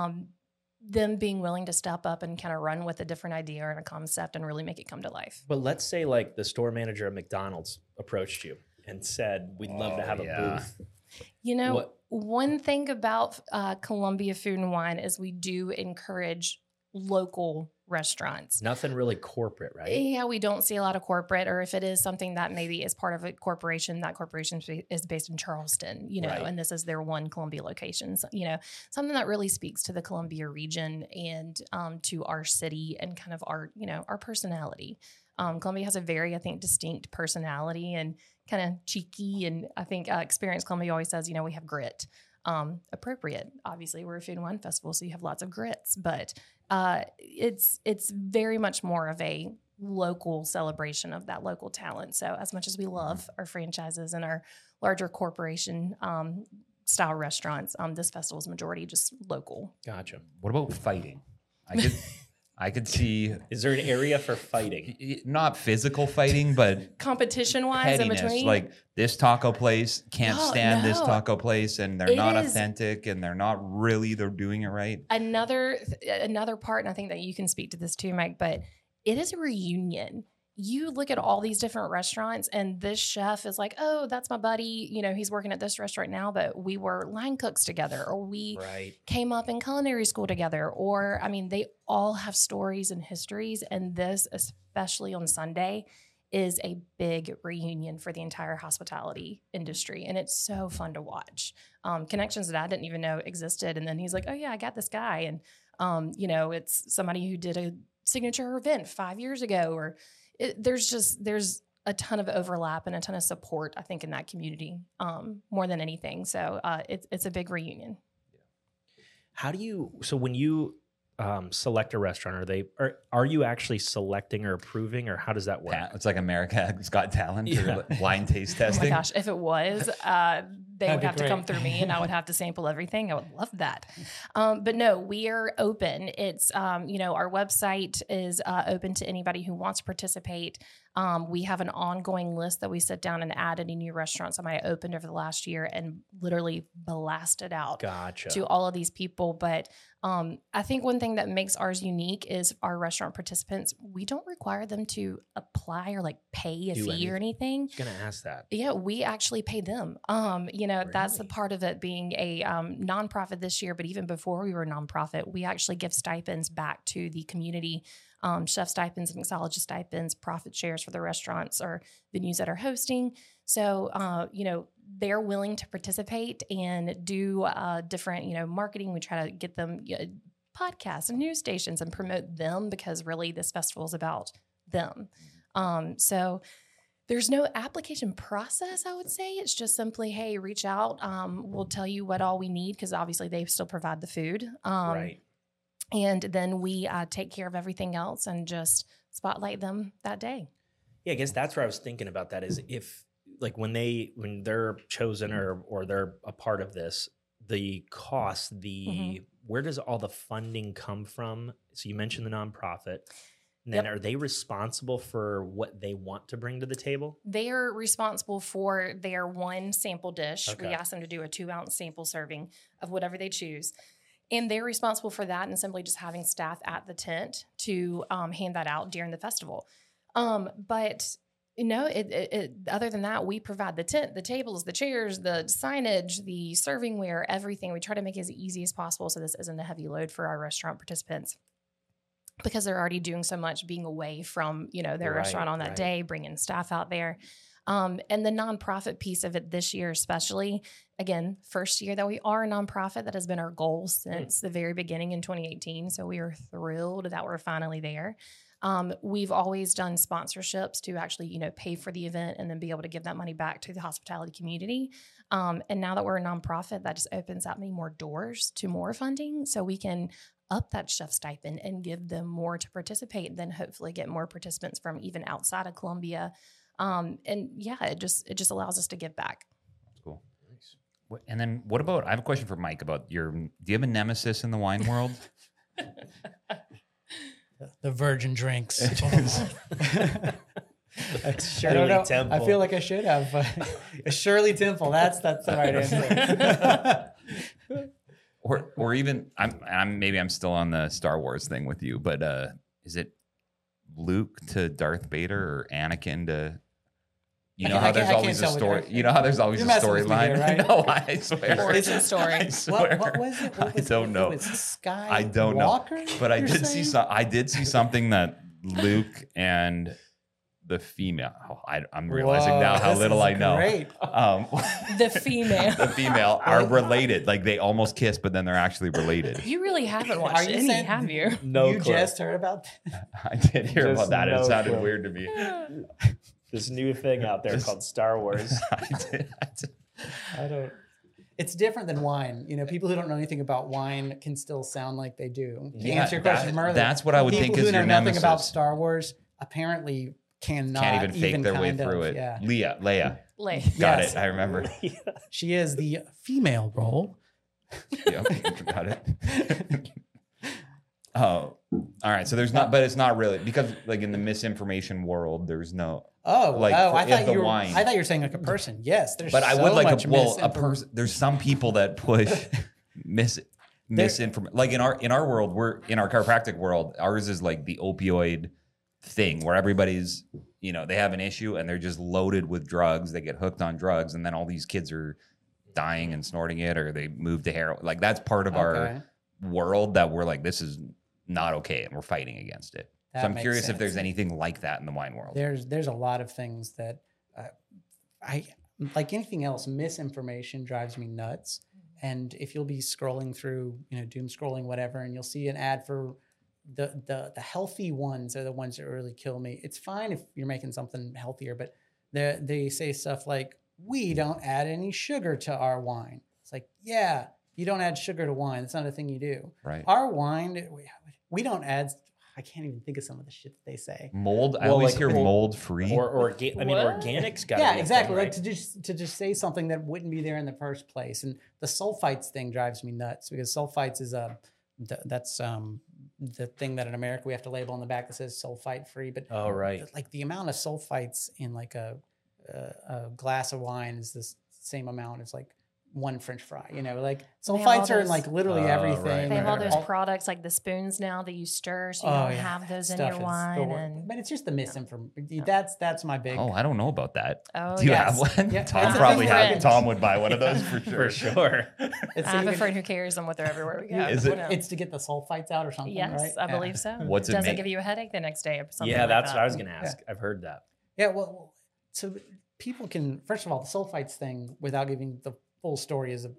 [SPEAKER 3] them being willing to step up and kind of run with a different idea and a concept and really make it come to life.
[SPEAKER 2] But let's say the store manager at McDonald's approached you and said, we'd love to have a booth. What-
[SPEAKER 3] One thing about Columbia Food and Wine is we do encourage local restaurants.
[SPEAKER 2] Nothing really corporate, right?
[SPEAKER 3] Yeah, we don't see a lot of corporate, or if it is something that maybe is part of a corporation, that corporation is based in Charleston,
[SPEAKER 2] Right.
[SPEAKER 3] and this is their one Columbia location. So, something that really speaks to the Columbia region and to our city and kind of our personality. Columbia has a very, I think, distinct personality and kind of cheeky. And I think Experience Columbia always says, we have grit. Appropriate. Obviously, we're a food and wine festival, so you have lots of grits, but it's very much more of a local celebration of that local talent. So as much as we love our franchises and our larger corporation style restaurants, this festival is majority just local.
[SPEAKER 2] Gotcha.
[SPEAKER 1] What about fighting? I could see
[SPEAKER 2] Is there an area for fighting?
[SPEAKER 1] not physical fighting, but
[SPEAKER 3] Competition-wise in
[SPEAKER 1] pettiness.
[SPEAKER 3] between.
[SPEAKER 1] Like this taco place can't
[SPEAKER 3] No,
[SPEAKER 1] stand this
[SPEAKER 3] no.
[SPEAKER 1] taco place, and they're
[SPEAKER 3] It
[SPEAKER 1] not
[SPEAKER 3] is-
[SPEAKER 1] authentic, and they're not really they're doing it right.
[SPEAKER 3] Another part, and I think that you can speak to this too, Mike, but it is a reunion. You look at all these different restaurants, and this chef is like, oh, that's my buddy. You know, he's working at this restaurant now, but we were line cooks together, or we
[SPEAKER 2] Right.
[SPEAKER 3] came up in culinary school together. Or, I mean, they all have stories and histories. And this, especially on Sunday, is a big reunion for the entire hospitality industry. And it's so fun to watch. Connections that I didn't even know existed. And then he's like, oh, yeah, I got this guy. And, you know, it's somebody who did a signature event 5 years ago, or there's a ton of overlap and a ton of support, I think, in that community, more than anything. So it's a big reunion.
[SPEAKER 2] How do you? So when you select a restaurant, are you actually selecting or approving, or how does that work?
[SPEAKER 1] It's like America's Got Talent
[SPEAKER 2] Yeah.
[SPEAKER 1] or blind taste
[SPEAKER 3] Oh my
[SPEAKER 1] testing.
[SPEAKER 3] gosh, if it was, they
[SPEAKER 4] That'd
[SPEAKER 3] would
[SPEAKER 4] be
[SPEAKER 3] have to come
[SPEAKER 4] great.
[SPEAKER 3] through me and I would have to sample everything. I would love that. But no, we are open. It's, you know, our website is open to anybody who wants to participate. We have an ongoing list that we sit down and add any new restaurants somebody opened over the last year and literally blasted out
[SPEAKER 2] Gotcha.
[SPEAKER 3] to all of these people. But I think one thing that makes ours unique is our restaurant participants, we don't require them to apply or like pay a
[SPEAKER 2] Do
[SPEAKER 3] fee or anything.
[SPEAKER 2] I was gonna ask that.
[SPEAKER 3] Yeah, we actually pay them. You know, that's the
[SPEAKER 2] Really?
[SPEAKER 3] part of it being a nonprofit this year. But even before we were a nonprofit, we actually give stipends back to the community, chef stipends, mixologist stipends, profit shares for the restaurants or venues that are hosting. So, you know, they're willing to participate and do different, you know, marketing. We try to get them podcasts and news stations and promote them because really this festival is about them. So there's no application process, I would say. It's just simply, hey, reach out. We'll tell you what all we need because obviously they still provide the food.
[SPEAKER 2] Right.
[SPEAKER 3] And then we take care of everything else and just spotlight them that day.
[SPEAKER 2] Yeah, I guess that's where I was thinking about that is if like when they're chosen or they're a part of this, the cost, where does all the funding come from? So you mentioned the nonprofit. And then are they responsible for what they want to bring to the table?
[SPEAKER 3] They are responsible for their one sample dish.
[SPEAKER 2] Okay.
[SPEAKER 3] We ask them to do a 2-ounce sample serving of whatever they choose. And they're responsible for that and simply just having staff at the tent to hand that out during the festival. But, you know, other than that, we provide the tent, the tables, the chairs, the signage, the servingware, everything. We try to make it as easy as possible so this isn't a heavy load for our restaurant participants because they're already doing so much being away from, you know, their
[SPEAKER 2] Right,
[SPEAKER 3] restaurant on that
[SPEAKER 2] right.
[SPEAKER 3] day, bringing staff out there. And the nonprofit piece of it this year, especially, again, first year that we are a nonprofit, that has been our goal since the very beginning in 2018. So we are thrilled that we're finally there. We've always done sponsorships to actually, you know, pay for the event and then be able to give that money back to the hospitality community. And now that we're a nonprofit, that just opens up many more doors to more funding so we can up that chef stipend and give them more to participate, and then hopefully get more participants from even outside of Columbia. And yeah, it just allows us to give back.
[SPEAKER 1] Cool. And then what about, I have a question for Mike about do you have a nemesis in the wine world?
[SPEAKER 4] The virgin drinks.
[SPEAKER 2] It's
[SPEAKER 4] I don't
[SPEAKER 2] Shirley
[SPEAKER 4] know.
[SPEAKER 2] Temple.
[SPEAKER 4] I feel like I should have. Shirley Temple. That's the right answer.
[SPEAKER 1] or even I'm still on the Star Wars thing with you, but is it Luke to Darth Vader or Anakin to how there's always a story. You know how there's always a
[SPEAKER 4] You're messing with me
[SPEAKER 1] storyline.
[SPEAKER 4] here, right?
[SPEAKER 1] No, I swear.
[SPEAKER 3] Origin story.
[SPEAKER 1] I swear.
[SPEAKER 4] What was it?
[SPEAKER 1] I don't know.
[SPEAKER 4] It was Sky
[SPEAKER 1] I don't know.
[SPEAKER 4] Walker,
[SPEAKER 1] But I
[SPEAKER 4] you're
[SPEAKER 1] did see
[SPEAKER 4] saying?
[SPEAKER 1] I did see something that Luke and the female. I'm realizing
[SPEAKER 4] Whoa,
[SPEAKER 1] now how
[SPEAKER 4] this
[SPEAKER 1] little
[SPEAKER 4] is
[SPEAKER 1] I know.
[SPEAKER 4] Great.
[SPEAKER 3] The female.
[SPEAKER 1] The female are related. Like they almost kiss, but then they're actually related.
[SPEAKER 3] You really haven't
[SPEAKER 4] Are
[SPEAKER 3] watched
[SPEAKER 4] you
[SPEAKER 3] any,
[SPEAKER 4] saying-
[SPEAKER 3] have you?
[SPEAKER 2] No
[SPEAKER 4] you
[SPEAKER 2] clue.
[SPEAKER 4] just heard about that?
[SPEAKER 1] I did hear
[SPEAKER 2] Just
[SPEAKER 1] about that.
[SPEAKER 2] no
[SPEAKER 1] It sounded
[SPEAKER 2] clue.
[SPEAKER 1] weird to me.
[SPEAKER 2] This new thing out there called Star Wars.
[SPEAKER 1] I did.
[SPEAKER 4] I don't. It's different than wine. You know, people who don't know anything about wine can still sound like they do. To
[SPEAKER 1] Yeah,
[SPEAKER 4] answer your question from earlier,
[SPEAKER 1] that's what I would
[SPEAKER 4] people
[SPEAKER 1] think
[SPEAKER 4] who
[SPEAKER 1] is
[SPEAKER 4] know
[SPEAKER 1] your
[SPEAKER 4] nothing
[SPEAKER 1] nemesis.
[SPEAKER 4] about Star Wars apparently cannot
[SPEAKER 1] Can't even fake their way
[SPEAKER 4] kind of,
[SPEAKER 1] through it.
[SPEAKER 4] Yeah,
[SPEAKER 1] Leia.
[SPEAKER 3] Like,
[SPEAKER 1] Got
[SPEAKER 4] Yes.
[SPEAKER 1] it. I remember.
[SPEAKER 4] she is the female role.
[SPEAKER 1] Yep, got it. Oh, all right. So there's not, but it's not really because like in the misinformation world, there's no. Like,
[SPEAKER 4] I
[SPEAKER 1] if
[SPEAKER 4] thought
[SPEAKER 1] the
[SPEAKER 4] you were.
[SPEAKER 1] wine.
[SPEAKER 4] I thought you were saying like a person. Yes, there's.
[SPEAKER 1] But I
[SPEAKER 4] so
[SPEAKER 1] would like
[SPEAKER 4] much
[SPEAKER 1] a person. There's some people that push misinformation. Like in our world, we're in our chiropractic world. Ours is like the opioid thing where everybody's, they have an issue and they're just loaded with drugs. They get hooked on drugs, and then all these kids are dying and snorting it, or they move to heroin. Like that's part of our world that we're like, this is not okay, and we're fighting against it.
[SPEAKER 4] That
[SPEAKER 1] so I'm
[SPEAKER 4] makes
[SPEAKER 1] curious if
[SPEAKER 4] sense.
[SPEAKER 1] there's anything like that in the wine world.
[SPEAKER 4] There's a lot of things that I like anything else. Misinformation drives me nuts. And if you'll be scrolling through, doom scrolling, whatever, and you'll see an ad for the healthy ones are the ones that really kill me. It's fine if you're making something healthier, but they say stuff like, we don't add any sugar to our wine. It's like, yeah, you don't add sugar to wine. That's not a thing you do.
[SPEAKER 1] Right.
[SPEAKER 4] Our wine, we don't add. I can't even think of some of the shit that they say.
[SPEAKER 1] Mold. I always hear mold free.
[SPEAKER 2] Or organic's got.
[SPEAKER 4] Yeah, exactly.
[SPEAKER 2] Thing,
[SPEAKER 4] like to just say something that wouldn't be there in the first place. And the sulfites thing drives me nuts because sulfites is that's the thing that in America we have to label on the back that says sulfite free. But like the amount of sulfites in like a glass of wine is the same amount as like one French fry, like sulfites are in like literally everything.
[SPEAKER 3] They have all those
[SPEAKER 4] all,
[SPEAKER 3] products like the spoons now that you stir, so you don't have those in your wine.
[SPEAKER 4] But it's just the misinformation. That's my big.
[SPEAKER 1] Oh, I don't know about that.
[SPEAKER 3] Oh,
[SPEAKER 1] do you have one?
[SPEAKER 4] Yeah,
[SPEAKER 1] Tom probably has. Tom would buy one of those for sure.
[SPEAKER 2] For sure.
[SPEAKER 3] I have a friend who carries them with her everywhere we go.
[SPEAKER 4] It's to get the sulfites out or something,
[SPEAKER 3] yes,
[SPEAKER 4] right?
[SPEAKER 3] I believe so.
[SPEAKER 1] What's it
[SPEAKER 3] doesn't
[SPEAKER 1] make?
[SPEAKER 3] give you a headache the next day or something.
[SPEAKER 2] Yeah,
[SPEAKER 3] like
[SPEAKER 2] that's
[SPEAKER 3] that.
[SPEAKER 2] what I was going to ask. Yeah. I've heard that.
[SPEAKER 4] Yeah, well, so people can, first of all, the sulfites thing, without giving the full story, is a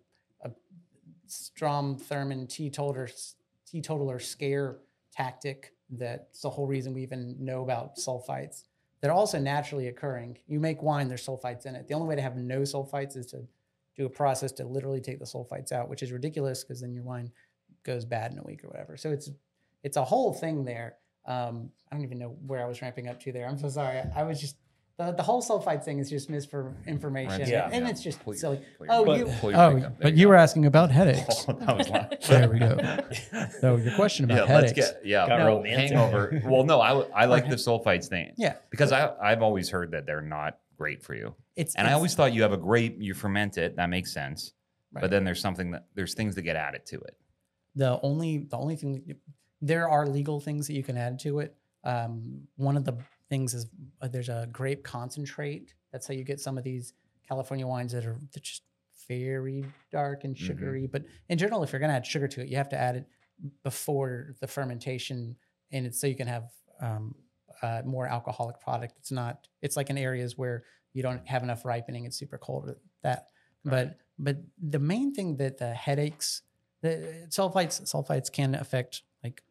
[SPEAKER 4] Strom Thurmond teetotaler scare tactic. That's the whole reason we even know about sulfites. They're also naturally occurring. You make wine, there's sulfites in it. The only way to have no sulfites is to do a process to literally take the sulfites out, which is ridiculous because then your wine goes bad in a week or whatever. So it's a whole thing there. I don't even know where I was ramping up to there. I'm so sorry. I was just the whole sulfite thing is just misinformation, and it's just silly.
[SPEAKER 5] But you were asking about headaches.
[SPEAKER 1] Oh, that was loud.
[SPEAKER 5] There we go. So your question about headaches.
[SPEAKER 2] Got romantic.
[SPEAKER 1] Hangover. Well, no, I like the sulfites thing.
[SPEAKER 4] Yeah,
[SPEAKER 1] because I've always heard that they're not great for you. I always thought you have a grape, you ferment it, that makes sense. Right. But then there's things that get added to it.
[SPEAKER 4] The only thing, there are legal things that you can add to it. One of the things is there's a grape concentrate. That's how you get some of these California wines that are just very dark and sugary. Mm-hmm. But in general, if you're going to add sugar to it, you have to add it before the fermentation, and it's so you can have more alcoholic product. It's like in areas where you don't have enough ripening. It's super cold with that. Right. But the main thing that the headaches, the sulfites can affect like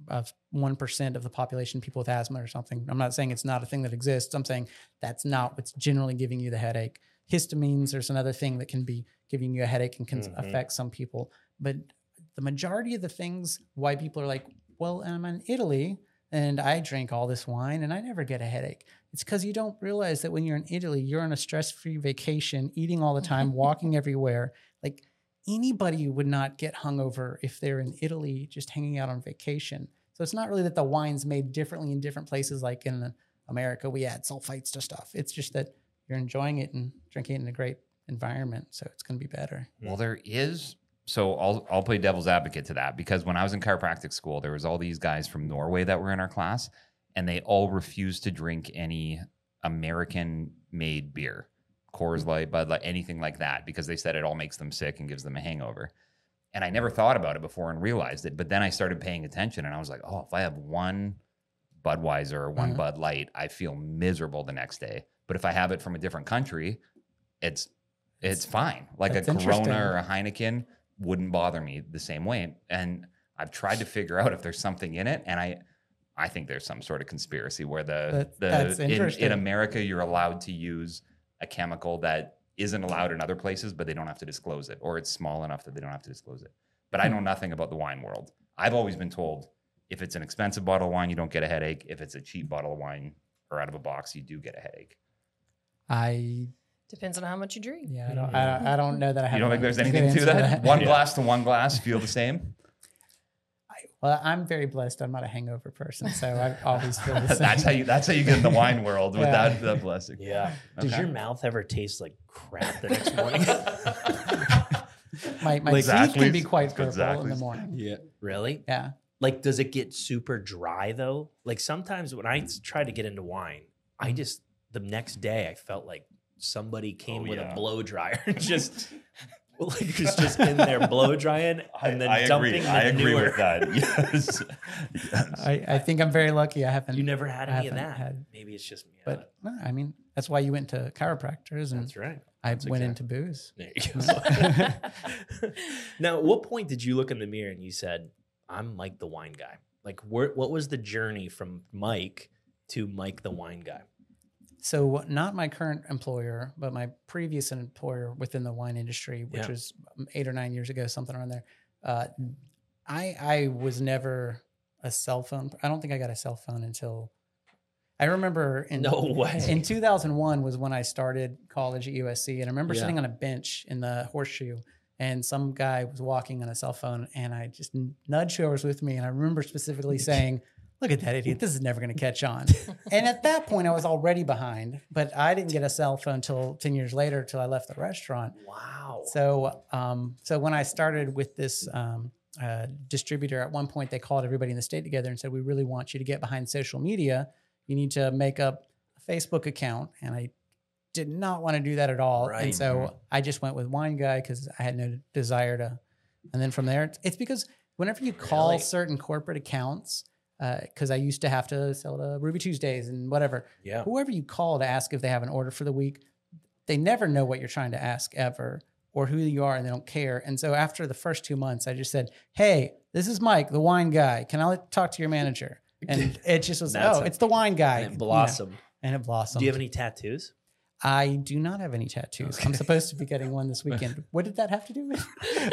[SPEAKER 4] 1% of the population, people with asthma or something. I'm not saying it's not a thing that exists. I'm saying that's not what's generally giving you the headache. Histamines, there's another thing that can be giving you a headache and can affect some people. But the majority of the things why people are like, well, I'm in Italy and I drink all this wine and I never get a headache. It's because you don't realize that when you're in Italy, you're on a stress-free vacation, eating all the time, walking everywhere. Like anybody would not get hungover if they're in Italy just hanging out on vacation. So it's not really that the wine's made differently in different places. Like in America, we add sulfites to stuff. It's just that you're enjoying it and drinking it in a great environment. So it's going to be better.
[SPEAKER 1] Well, there is. So I'll play devil's advocate to that, because when I was in chiropractic school, there was all these guys from Norway that were in our class, and they all refused to drink any American-made beer, Coors Light, Bud Light, anything like that, because they said it all makes them sick and gives them a hangover. And I never thought about it before and realized it, but then I started paying attention, and I was like, oh, if I have one Budweiser or one Bud Light, I feel miserable the next day. But if I have it from a different country, it's fine. Like a Corona or a Heineken wouldn't bother me the same way. And I've tried to figure out if there's something in it, and I think there's some sort of conspiracy where in America you're allowed to use a chemical that isn't allowed in other places, but they don't have to disclose it, or it's small enough that they don't have to disclose it. But I know nothing about the wine world. I've always been told if it's an expensive bottle of wine, you don't get a headache. If it's a cheap bottle of wine or out of a box, you do get a headache.
[SPEAKER 3] Depends on how much you drink.
[SPEAKER 4] Yeah, I don't know that I have.
[SPEAKER 1] You don't think there's anything to that? One glass to one glass feel the same?
[SPEAKER 4] Well, I'm very blessed. I'm not a hangover person, so I always feel the same.
[SPEAKER 1] That's how you get in the wine world with that blessing.
[SPEAKER 2] Yeah. Does your mouth ever taste like crap the next morning?
[SPEAKER 4] My teeth can be quite purple in the morning.
[SPEAKER 2] Yeah. Really?
[SPEAKER 4] Yeah.
[SPEAKER 2] Like, does it get super dry though? Like sometimes when I try to get into wine, I just the next day I felt like somebody came with a blow dryer and just like was just in there blow drying and then dumping
[SPEAKER 1] I agree
[SPEAKER 2] manure.
[SPEAKER 1] with that. Yes.
[SPEAKER 4] I think I'm very lucky. I haven't.
[SPEAKER 2] You never had any of
[SPEAKER 4] haven't
[SPEAKER 2] that.
[SPEAKER 4] had-
[SPEAKER 2] Maybe it's just me.
[SPEAKER 4] But no, I mean, that's why you went to chiropractors, and
[SPEAKER 2] That's right.
[SPEAKER 4] I
[SPEAKER 2] That's
[SPEAKER 4] went
[SPEAKER 2] exactly-
[SPEAKER 4] into booze.
[SPEAKER 2] There you go. Now, at what point did you look in the mirror and you said, I'm Mike the wine guy? Like, what was the journey from Mike to Mike the wine guy?
[SPEAKER 4] So, not my current employer, but my previous employer within the wine industry, which
[SPEAKER 2] Yeah.
[SPEAKER 4] was 8 or 9 years ago, something around there. I was never a cell phone. I don't think I got a cell phone until I remember
[SPEAKER 2] No way.
[SPEAKER 4] in 2001 was when I started college at USC. And I remember
[SPEAKER 2] Yeah.
[SPEAKER 4] sitting on a bench in the Horseshoe and some guy was walking on a cell phone and I just nudged whoever's with me. And I remember specifically saying, look at that idiot. This is never going to catch on. And at that point, I was already behind, but I didn't get a cell phone until 10 years later, till I left the restaurant.
[SPEAKER 2] Wow.
[SPEAKER 4] So, so when I started with this distributor, at one point they called everybody in the state together and said, we really want you to get behind social media. You need to make up a Facebook account. And I did not want to do that at all.
[SPEAKER 2] Right.
[SPEAKER 4] And so I just went with Wine Guy because I had no desire to. And then from there, it's because whenever you call
[SPEAKER 2] Really?
[SPEAKER 4] certain corporate accounts, because I used to have to sell to Ruby Tuesdays and whatever,
[SPEAKER 2] Yeah.
[SPEAKER 4] whoever you call to ask if they have an order for the week, they never know what you're trying to ask ever or who you are, and they don't care. And so after the first 2 months, I just said, hey, this is Mike, the wine guy. Can I talk to your manager? And it just was, it's the wine guy.
[SPEAKER 2] And it blossomed.
[SPEAKER 4] And it blossomed.
[SPEAKER 2] Do you have any tattoos?
[SPEAKER 4] I do not have any tattoos. I'm supposed to be getting one this weekend. What did that have to do with?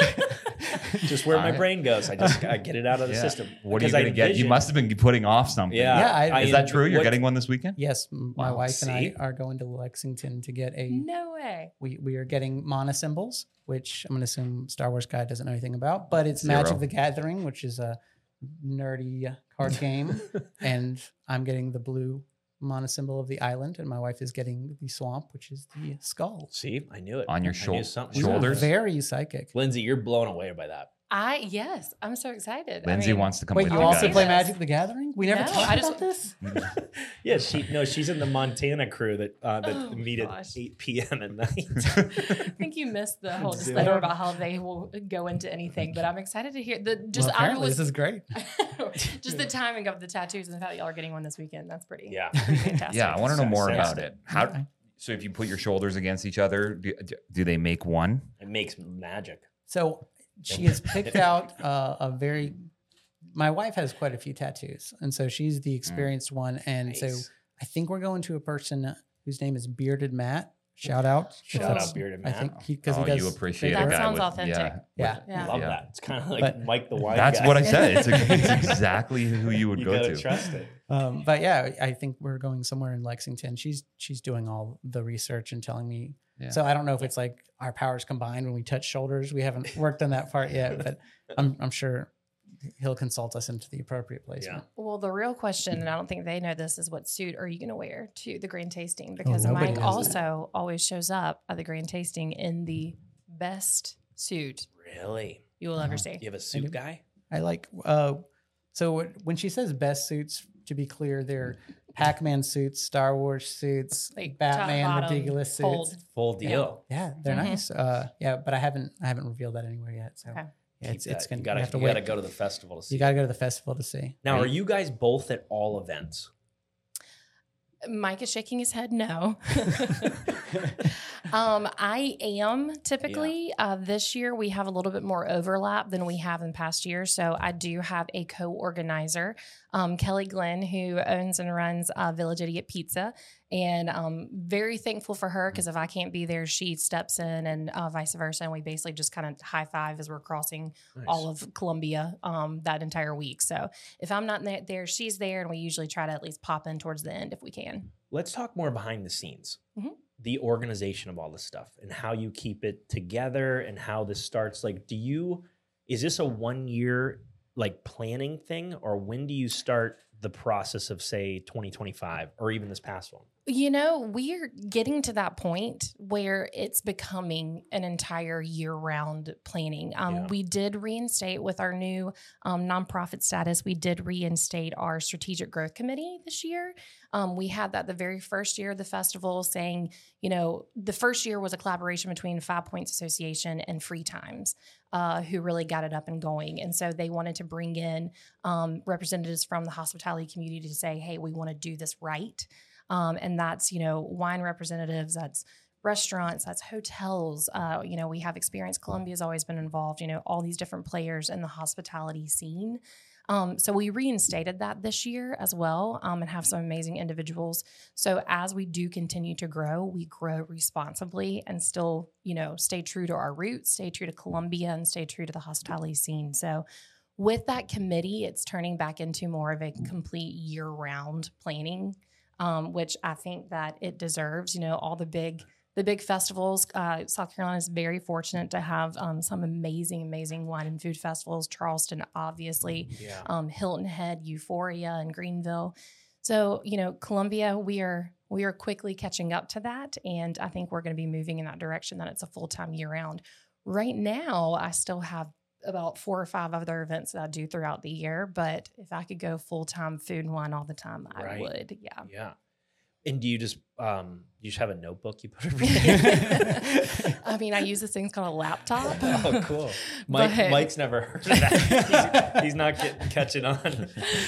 [SPEAKER 2] Just where my brain goes. I get it out of the
[SPEAKER 1] Yeah.
[SPEAKER 2] system.
[SPEAKER 1] What are you
[SPEAKER 2] Because I
[SPEAKER 1] going to get? You
[SPEAKER 2] envision-
[SPEAKER 1] must have been putting off something.
[SPEAKER 2] Yeah.
[SPEAKER 4] Yeah,
[SPEAKER 1] Is that true? You're
[SPEAKER 2] what-
[SPEAKER 1] getting one this weekend?
[SPEAKER 4] Yes, my
[SPEAKER 1] Wow,
[SPEAKER 4] wife and
[SPEAKER 2] see?
[SPEAKER 4] I are going to Lexington to get a.
[SPEAKER 3] No way.
[SPEAKER 4] We are getting mana symbols, which I'm going to assume Star Wars guy doesn't know anything about, but it's
[SPEAKER 1] Zero.
[SPEAKER 4] Magic the Gathering, which is a nerdy card game, and I'm getting the blue mana symbol of the island, and my wife is getting the swamp, which is the skull.
[SPEAKER 2] See, I knew it.
[SPEAKER 1] On your
[SPEAKER 2] I knew something.
[SPEAKER 4] We are
[SPEAKER 1] shoulders?
[SPEAKER 4] very psychic.
[SPEAKER 2] Lindsay, you're blown away by that.
[SPEAKER 3] Yes, I'm so excited.
[SPEAKER 1] Lindsay wants to come
[SPEAKER 4] Wait,
[SPEAKER 1] with
[SPEAKER 4] you
[SPEAKER 1] you
[SPEAKER 4] also
[SPEAKER 1] guys.
[SPEAKER 4] play
[SPEAKER 3] Yes.
[SPEAKER 4] Magic the Gathering? We never
[SPEAKER 3] No,
[SPEAKER 4] talked
[SPEAKER 3] I
[SPEAKER 4] about
[SPEAKER 3] just-
[SPEAKER 4] this.
[SPEAKER 2] Yeah, she's in the Montana crew that
[SPEAKER 3] Oh,
[SPEAKER 2] meet at
[SPEAKER 3] gosh.
[SPEAKER 2] 8 p.m. at night.
[SPEAKER 3] I think you missed the whole
[SPEAKER 2] Zoom.
[SPEAKER 3] disclaimer about how they will go into anything, but I'm excited to hear
[SPEAKER 4] Well, apparently this is great.
[SPEAKER 3] just the timing of the tattoos and the fact that y'all are getting one this weekend. That's pretty,
[SPEAKER 2] Yeah.
[SPEAKER 3] pretty fantastic.
[SPEAKER 1] Yeah, I want to know more
[SPEAKER 2] Sense
[SPEAKER 1] about
[SPEAKER 2] it.
[SPEAKER 1] it. How? So if you put your shoulders against each other, do they make one?
[SPEAKER 2] It makes magic.
[SPEAKER 4] So she has picked out a very. My wife has quite a few tattoos, and so she's the experienced one. And so
[SPEAKER 2] Nice.
[SPEAKER 4] I think we're going to a person whose name is Bearded Matt. Shout out!
[SPEAKER 2] Shout
[SPEAKER 4] If
[SPEAKER 2] out
[SPEAKER 4] that's-
[SPEAKER 2] Bearded
[SPEAKER 4] I
[SPEAKER 2] Matt.
[SPEAKER 4] think because
[SPEAKER 1] Oh,
[SPEAKER 4] he does.
[SPEAKER 1] you appreciate
[SPEAKER 3] That
[SPEAKER 1] a guy
[SPEAKER 3] sounds
[SPEAKER 1] with,
[SPEAKER 3] authentic.
[SPEAKER 4] Yeah.
[SPEAKER 3] Yeah.
[SPEAKER 2] Love
[SPEAKER 1] Yeah.
[SPEAKER 2] that. It's kind of like
[SPEAKER 4] But-
[SPEAKER 2] Mike the wine
[SPEAKER 1] That's
[SPEAKER 2] guy.
[SPEAKER 1] what I said. It's exactly who you would
[SPEAKER 2] You
[SPEAKER 1] go
[SPEAKER 2] gotta
[SPEAKER 1] to.
[SPEAKER 2] trust it.
[SPEAKER 4] But yeah, I think we're going somewhere in Lexington. She's doing all the research and telling me.
[SPEAKER 1] Yeah.
[SPEAKER 4] So I don't know if it's like our powers combined when we touch shoulders. We haven't worked on that part yet, but I'm sure he'll consult us into the appropriate placement.
[SPEAKER 3] Well, the real question, and I don't think they know this, is what suit are you going to wear to the grand tasting? Because
[SPEAKER 4] nobody
[SPEAKER 3] Mike
[SPEAKER 4] knows that.
[SPEAKER 3] also always shows up at the grand tasting in the best suit
[SPEAKER 2] Really?
[SPEAKER 3] you will ever see.
[SPEAKER 2] You have a suit guy?
[SPEAKER 4] I like. So when she says best suits, to be clear, they're Pac-Man suits, Star Wars suits,
[SPEAKER 3] Like
[SPEAKER 4] Batman
[SPEAKER 3] top, bottom,
[SPEAKER 4] ridiculous suits.
[SPEAKER 3] fold.
[SPEAKER 2] Full deal.
[SPEAKER 4] Yeah, they're
[SPEAKER 3] Mhm.
[SPEAKER 4] nice. Yeah, but I haven't revealed that anywhere yet. So
[SPEAKER 3] Okay.
[SPEAKER 4] yeah, it's
[SPEAKER 2] Keep that.
[SPEAKER 4] gonna
[SPEAKER 2] You gotta,
[SPEAKER 4] have to
[SPEAKER 2] you
[SPEAKER 4] wait.
[SPEAKER 2] gotta go to the festival to see.
[SPEAKER 4] You gotta go to the festival to see.
[SPEAKER 2] Now,
[SPEAKER 1] Right.
[SPEAKER 2] are you guys both at all events?
[SPEAKER 3] Mike is shaking his head no. I am typically. This year we have a little bit more overlap than we have in past years. So I do have a co-organizer, Kelly Glenn, who owns and runs Village Idiot Pizza. And very thankful for her because if I can't be there, she steps in and vice versa. And we basically just kind of high five as we're crossing all of Columbia that entire week. So if I'm not there, she's there. And we usually try to at least pop in towards the end if we can.
[SPEAKER 2] Let's talk more behind the scenes.
[SPEAKER 3] Mhm.
[SPEAKER 2] The organization of all this stuff and how you keep it together and how this starts. Like, is this a 1 year? like planning thing, or when do you start the process of, say, 2025 or even this past one?
[SPEAKER 3] You know, we're getting to that point where it's becoming an entire year-round planning. We did reinstate with our new nonprofit status. We did reinstate our strategic growth committee this year. We had that the very first year of the festival, saying, you know, the first year was a collaboration between Five Points Association and Free Times, who really got it up and going. And so they wanted to bring in representatives from the hospitality community to say, hey, we want to do this right. And that's, you know, wine representatives, that's restaurants, that's hotels. You know, we have Experience Columbia has always been involved, you know, all these different players in the hospitality scene. So we reinstated that this year as well, and have some amazing individuals. So as we do continue to grow, we grow responsibly and still, you know, stay true to our roots, stay true to Columbia, and stay true to the hospitality scene. So with that committee, it's turning back into more of a complete year-round planning, which I think that it deserves. You know, all the big festivals. South Carolina is very fortunate to have some amazing wine and food festivals. Charleston, obviously, Hilton Head, Euphoria, and Greenville. So, you know, Columbia, we are quickly catching up to that, and I think we're going to be moving in that direction, that it's a full-time year-round. Right now, I still have about 4 or 5 other events that I do throughout the year, but if I could go full-time food and wine all the time, I would.
[SPEAKER 2] Yeah. And do you just have a notebook you put everything?
[SPEAKER 3] I mean, I use this thing called a laptop.
[SPEAKER 2] Oh, cool. Mike's never heard of that. He's not catching on.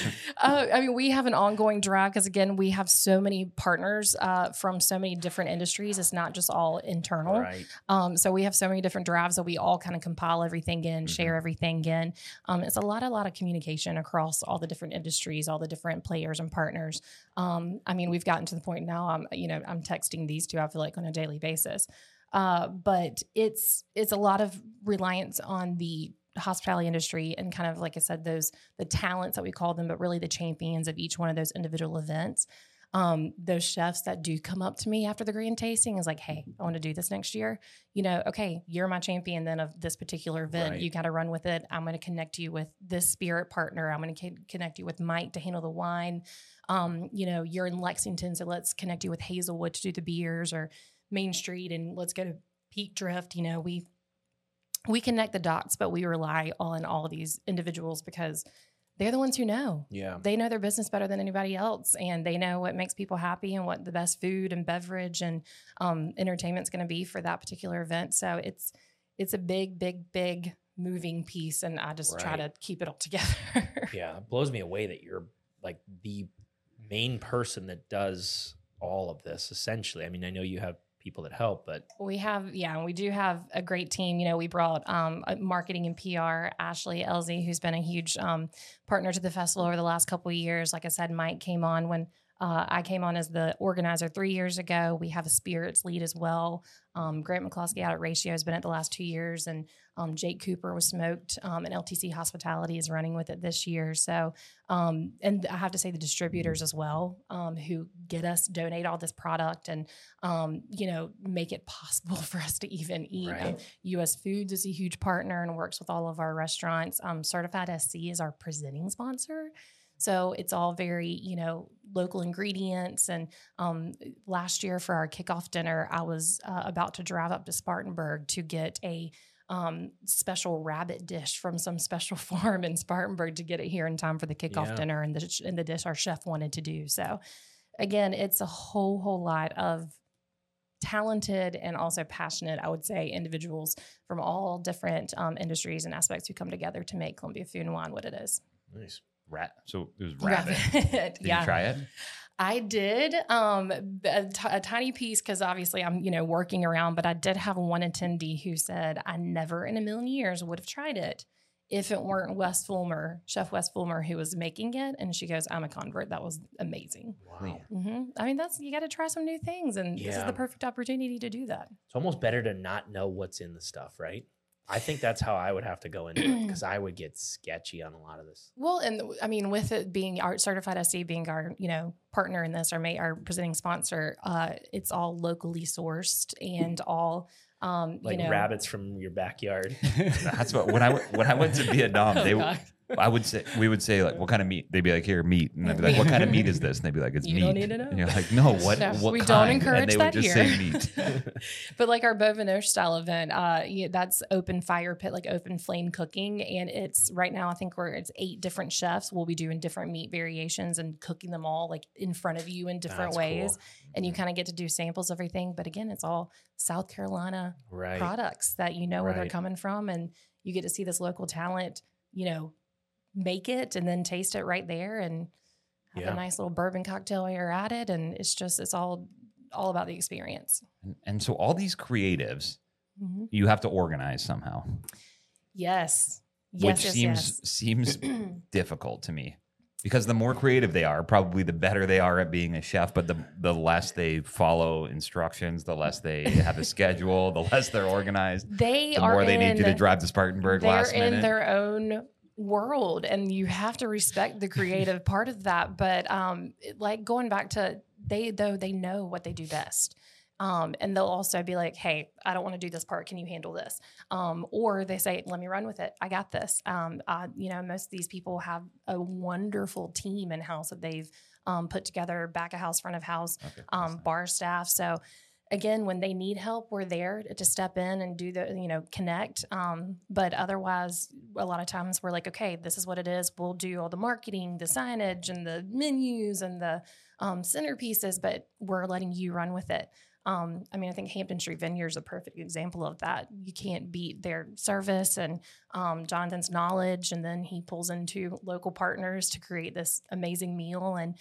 [SPEAKER 3] I mean, we have an ongoing drive because, again, we have so many partners from so many different industries. It's not just all internal.
[SPEAKER 2] Right.
[SPEAKER 3] So we have so many different drives that we all kind of compile everything in, share everything in. It's a lot of communication across all the different industries, all the different players and partners. I mean, we've gotten to the point now, I'm texting these two, I feel like, on a daily basis. But it's a lot of reliance on the hospitality industry and kind of, like I said, the talents that we call them, but really the champions of each one of those individual events. Those chefs that do come up to me after the grand tasting is like, hey, I want to do this next year. You know, okay, you're my champion then of this particular event. Right. You got to run with it. I'm going to connect you with this spirit partner. I'm going to connect you with Mike to handle the wine. You know, you're in Lexington, so let's connect you with Hazelwood to do the beers, or Main Street, and let's go to Peak Drift. You know, we connect the dots, but we rely on all of these individuals because they're the ones who know. Yeah. They know their business better than anybody else, and they know what makes people happy and what the best food and beverage and entertainment's going to be for that particular event. So it's a big moving piece, and I just try to keep it all together.
[SPEAKER 2] Yeah. It blows me away that you're like the main person that does all of this, essentially. I mean, I know you have people that help, but
[SPEAKER 3] we do have a great team. You know, we brought marketing and PR, Ashley Elsie, who's been a huge partner to the festival over the last couple of years. Like I said, Mike came on when I came on as the organizer 3 years ago. We have a spirits lead as well. Grant McCloskey out at Ratio has been at the last 2 years, and Jake Cooper was Smoked, and LTC Hospitality is running with it this year. So, and I have to say the distributors as well, who get us, donate all this product and, you know, make it possible for us to even eat. Right. US Foods is a huge partner and works with all of our restaurants. Certified SC is our presenting sponsor. So it's all very, you know, local ingredients. And last year for our kickoff dinner, I was about to drive up to Spartanburg to get a special rabbit dish from some special farm in Spartanburg to get it here in time for the kickoff dinner and the dish our chef wanted to do. So again, it's a whole lot of talented and also passionate, I would say, individuals from all different industries and aspects who come together to make Columbia Food and Wine what it is.
[SPEAKER 2] Nice.
[SPEAKER 1] So it was rabbit. Did you try it?
[SPEAKER 3] I did a tiny piece because obviously I'm, you know, working around, but I did have one attendee who said, I never in a million years would have tried it if it weren't Chef Wes Fulmer, who was making it. And she goes, I'm a convert. That was amazing.
[SPEAKER 2] Wow.
[SPEAKER 3] Mm-hmm. I mean, you got to try some new things, and this is the perfect opportunity to do that.
[SPEAKER 2] It's almost better to not know what's in the stuff, right? I think that's how I would have to go into it, because I would get sketchy on a lot of this.
[SPEAKER 3] Well, and I mean, with it being our Certified SC being our, you know, partner in this, our presenting sponsor, it's all locally sourced and all
[SPEAKER 2] like, you know, rabbits from your backyard.
[SPEAKER 1] That's what when I went to Vietnam, I would say, we would say like, what kind of meat? They'd be like, here, meat. And I'd be like, what kind of meat is this? And they'd be like, it's
[SPEAKER 3] You
[SPEAKER 1] meat.
[SPEAKER 3] don't need to know.
[SPEAKER 1] And you're like, no, what
[SPEAKER 3] No,
[SPEAKER 1] what
[SPEAKER 3] we
[SPEAKER 1] kind?
[SPEAKER 3] don't encourage
[SPEAKER 1] and they
[SPEAKER 3] that
[SPEAKER 1] would just
[SPEAKER 3] here.
[SPEAKER 1] say meat.
[SPEAKER 3] But like our Bovinoche style event, that's open fire pit, like open flame cooking. And it's right now, I think it's 8 different chefs. We'll be doing different meat variations and cooking them all like in front of you in different
[SPEAKER 2] That's
[SPEAKER 3] ways.
[SPEAKER 2] cool.
[SPEAKER 3] And you kind of get to do samples of everything. But again, it's all South Carolina
[SPEAKER 2] Right.
[SPEAKER 3] products that you know where they're
[SPEAKER 2] Right.
[SPEAKER 3] coming from. And you get to see this local talent, make it and then taste it right there and have
[SPEAKER 2] Yeah.
[SPEAKER 3] a nice little bourbon cocktail while you're at it. And it's all about the experience.
[SPEAKER 1] And so all these creatives,
[SPEAKER 3] Mhm.
[SPEAKER 1] you have to organize somehow,
[SPEAKER 3] Yes.
[SPEAKER 1] which
[SPEAKER 3] Yes.
[SPEAKER 1] seems difficult to me. Because the more creative they are, probably the better they are at being a chef. But the less they follow instructions, the less they have a schedule, the less they're organized,
[SPEAKER 3] They
[SPEAKER 1] the
[SPEAKER 3] are
[SPEAKER 1] more they need you to
[SPEAKER 3] in-
[SPEAKER 1] drive to Spartanburg
[SPEAKER 3] They're
[SPEAKER 1] last minute.
[SPEAKER 3] in their own world, and you have to respect the creative part of that. But like going back to they know what they do best. And they'll also be like, hey, I don't want to do this part. Can you handle this? Or they say, let me run with it. I got this. Most of these people have a wonderful team in-house that they've put together, back of house, front of house,
[SPEAKER 1] Okay, that's nice.
[SPEAKER 3] bar staff. So again, when they need help, we're there to step in and do the, connect. But otherwise, a lot of times we're like, okay, this is what it is. We'll do all the marketing, the signage and the menus and the centerpieces, but we're letting you run with it. I think Hampton Street Vineyard is a perfect example of that. You can't beat their service and Jonathan's knowledge. And then he pulls into local partners to create this amazing meal and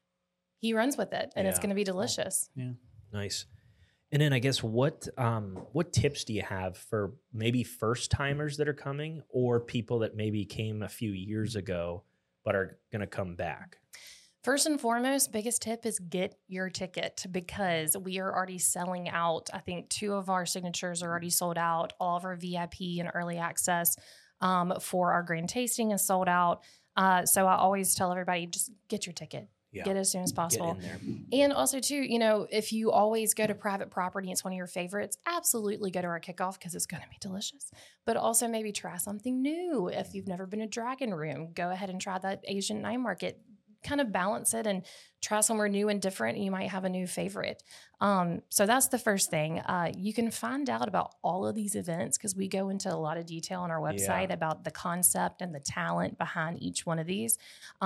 [SPEAKER 3] he runs with it and it's
[SPEAKER 2] Yeah.
[SPEAKER 3] going to be delicious.
[SPEAKER 2] Nice. And then I guess what tips do you have for maybe first timers that are coming or people that maybe came a few years ago but are going to come back?
[SPEAKER 3] First and foremost, biggest tip is get your ticket because we are already selling out. I think 2 of our signatures are already sold out. All of our VIP and early access for our grand tasting is sold out. So I always tell everybody, just get your ticket.
[SPEAKER 2] Yeah.
[SPEAKER 3] Get it as soon as possible.
[SPEAKER 2] Get in there.
[SPEAKER 3] And also, too, if you always go to private property, it's one of your favorites, absolutely go to our kickoff because it's going to be delicious. But also maybe try something new. If you've never been to Dragon Room, go ahead and try that Asian night market. Kind of balance it and try somewhere new and different, and you might have a new favorite. So that's the first thing. You can find out about all of these events because we go into a lot of detail on our website about the concept and the talent behind each one of these.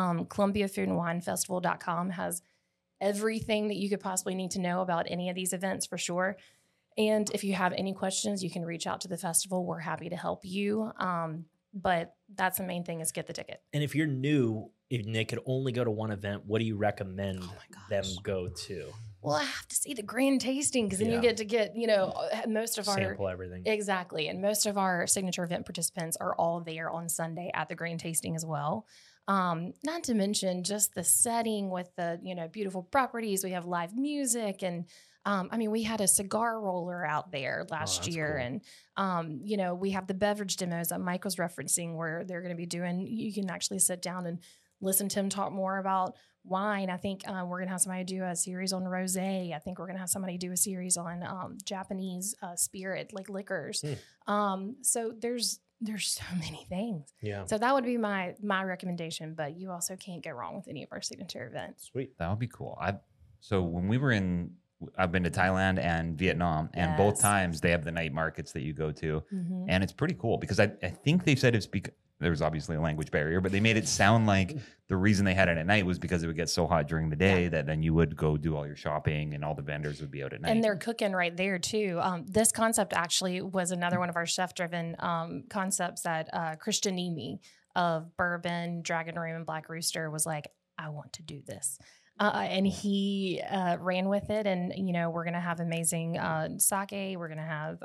[SPEAKER 3] ColumbiaFoodAndWineFestival.com has everything that you could possibly need to know about any of these events for sure. And if you have any questions, you can reach out to the festival. We're happy to help you. But that's the main thing is get the ticket.
[SPEAKER 2] And if you're new and they could only go to one event, what do you recommend them go to?
[SPEAKER 3] Well, I have to see the grand tasting because then you get to get, most of our
[SPEAKER 2] Sample everything.
[SPEAKER 3] Exactly. And most of our signature event participants are all there on Sunday at the grand tasting as well. Not to mention just the setting with the, beautiful properties. We have live music and we had a cigar roller out there last year
[SPEAKER 2] cool.
[SPEAKER 3] and, we have the beverage demos that Mike was referencing where they're going to be doing, you can actually sit down and listen to him talk more about wine. I think we're going to have somebody do a series on rosé. I think we're going to have somebody do a series on Japanese spirit, like liquors. So there's so many things.
[SPEAKER 2] Yeah.
[SPEAKER 3] So that would be my recommendation, but you also can't go wrong with any of our signature events.
[SPEAKER 2] Sweet.
[SPEAKER 1] That would be cool. So when we were I've been to Thailand and Vietnam, and both
[SPEAKER 3] Yes.
[SPEAKER 1] times they have the night markets that you go to,
[SPEAKER 3] Mm-hmm.
[SPEAKER 1] and it's pretty cool because I think they said it's because there was obviously a language barrier, but they made it sound like the reason they had it at night was because it would get so hot during the day that then you would go do all your shopping and all the vendors would be out at night.
[SPEAKER 3] And they're cooking right there too. This concept actually was another one of our chef-driven concepts that Christian Nemi of Bourbon, Dragon Room, and Black Rooster was like, I want to do this. And he ran with it. And, we're going to have amazing sake. We're going to have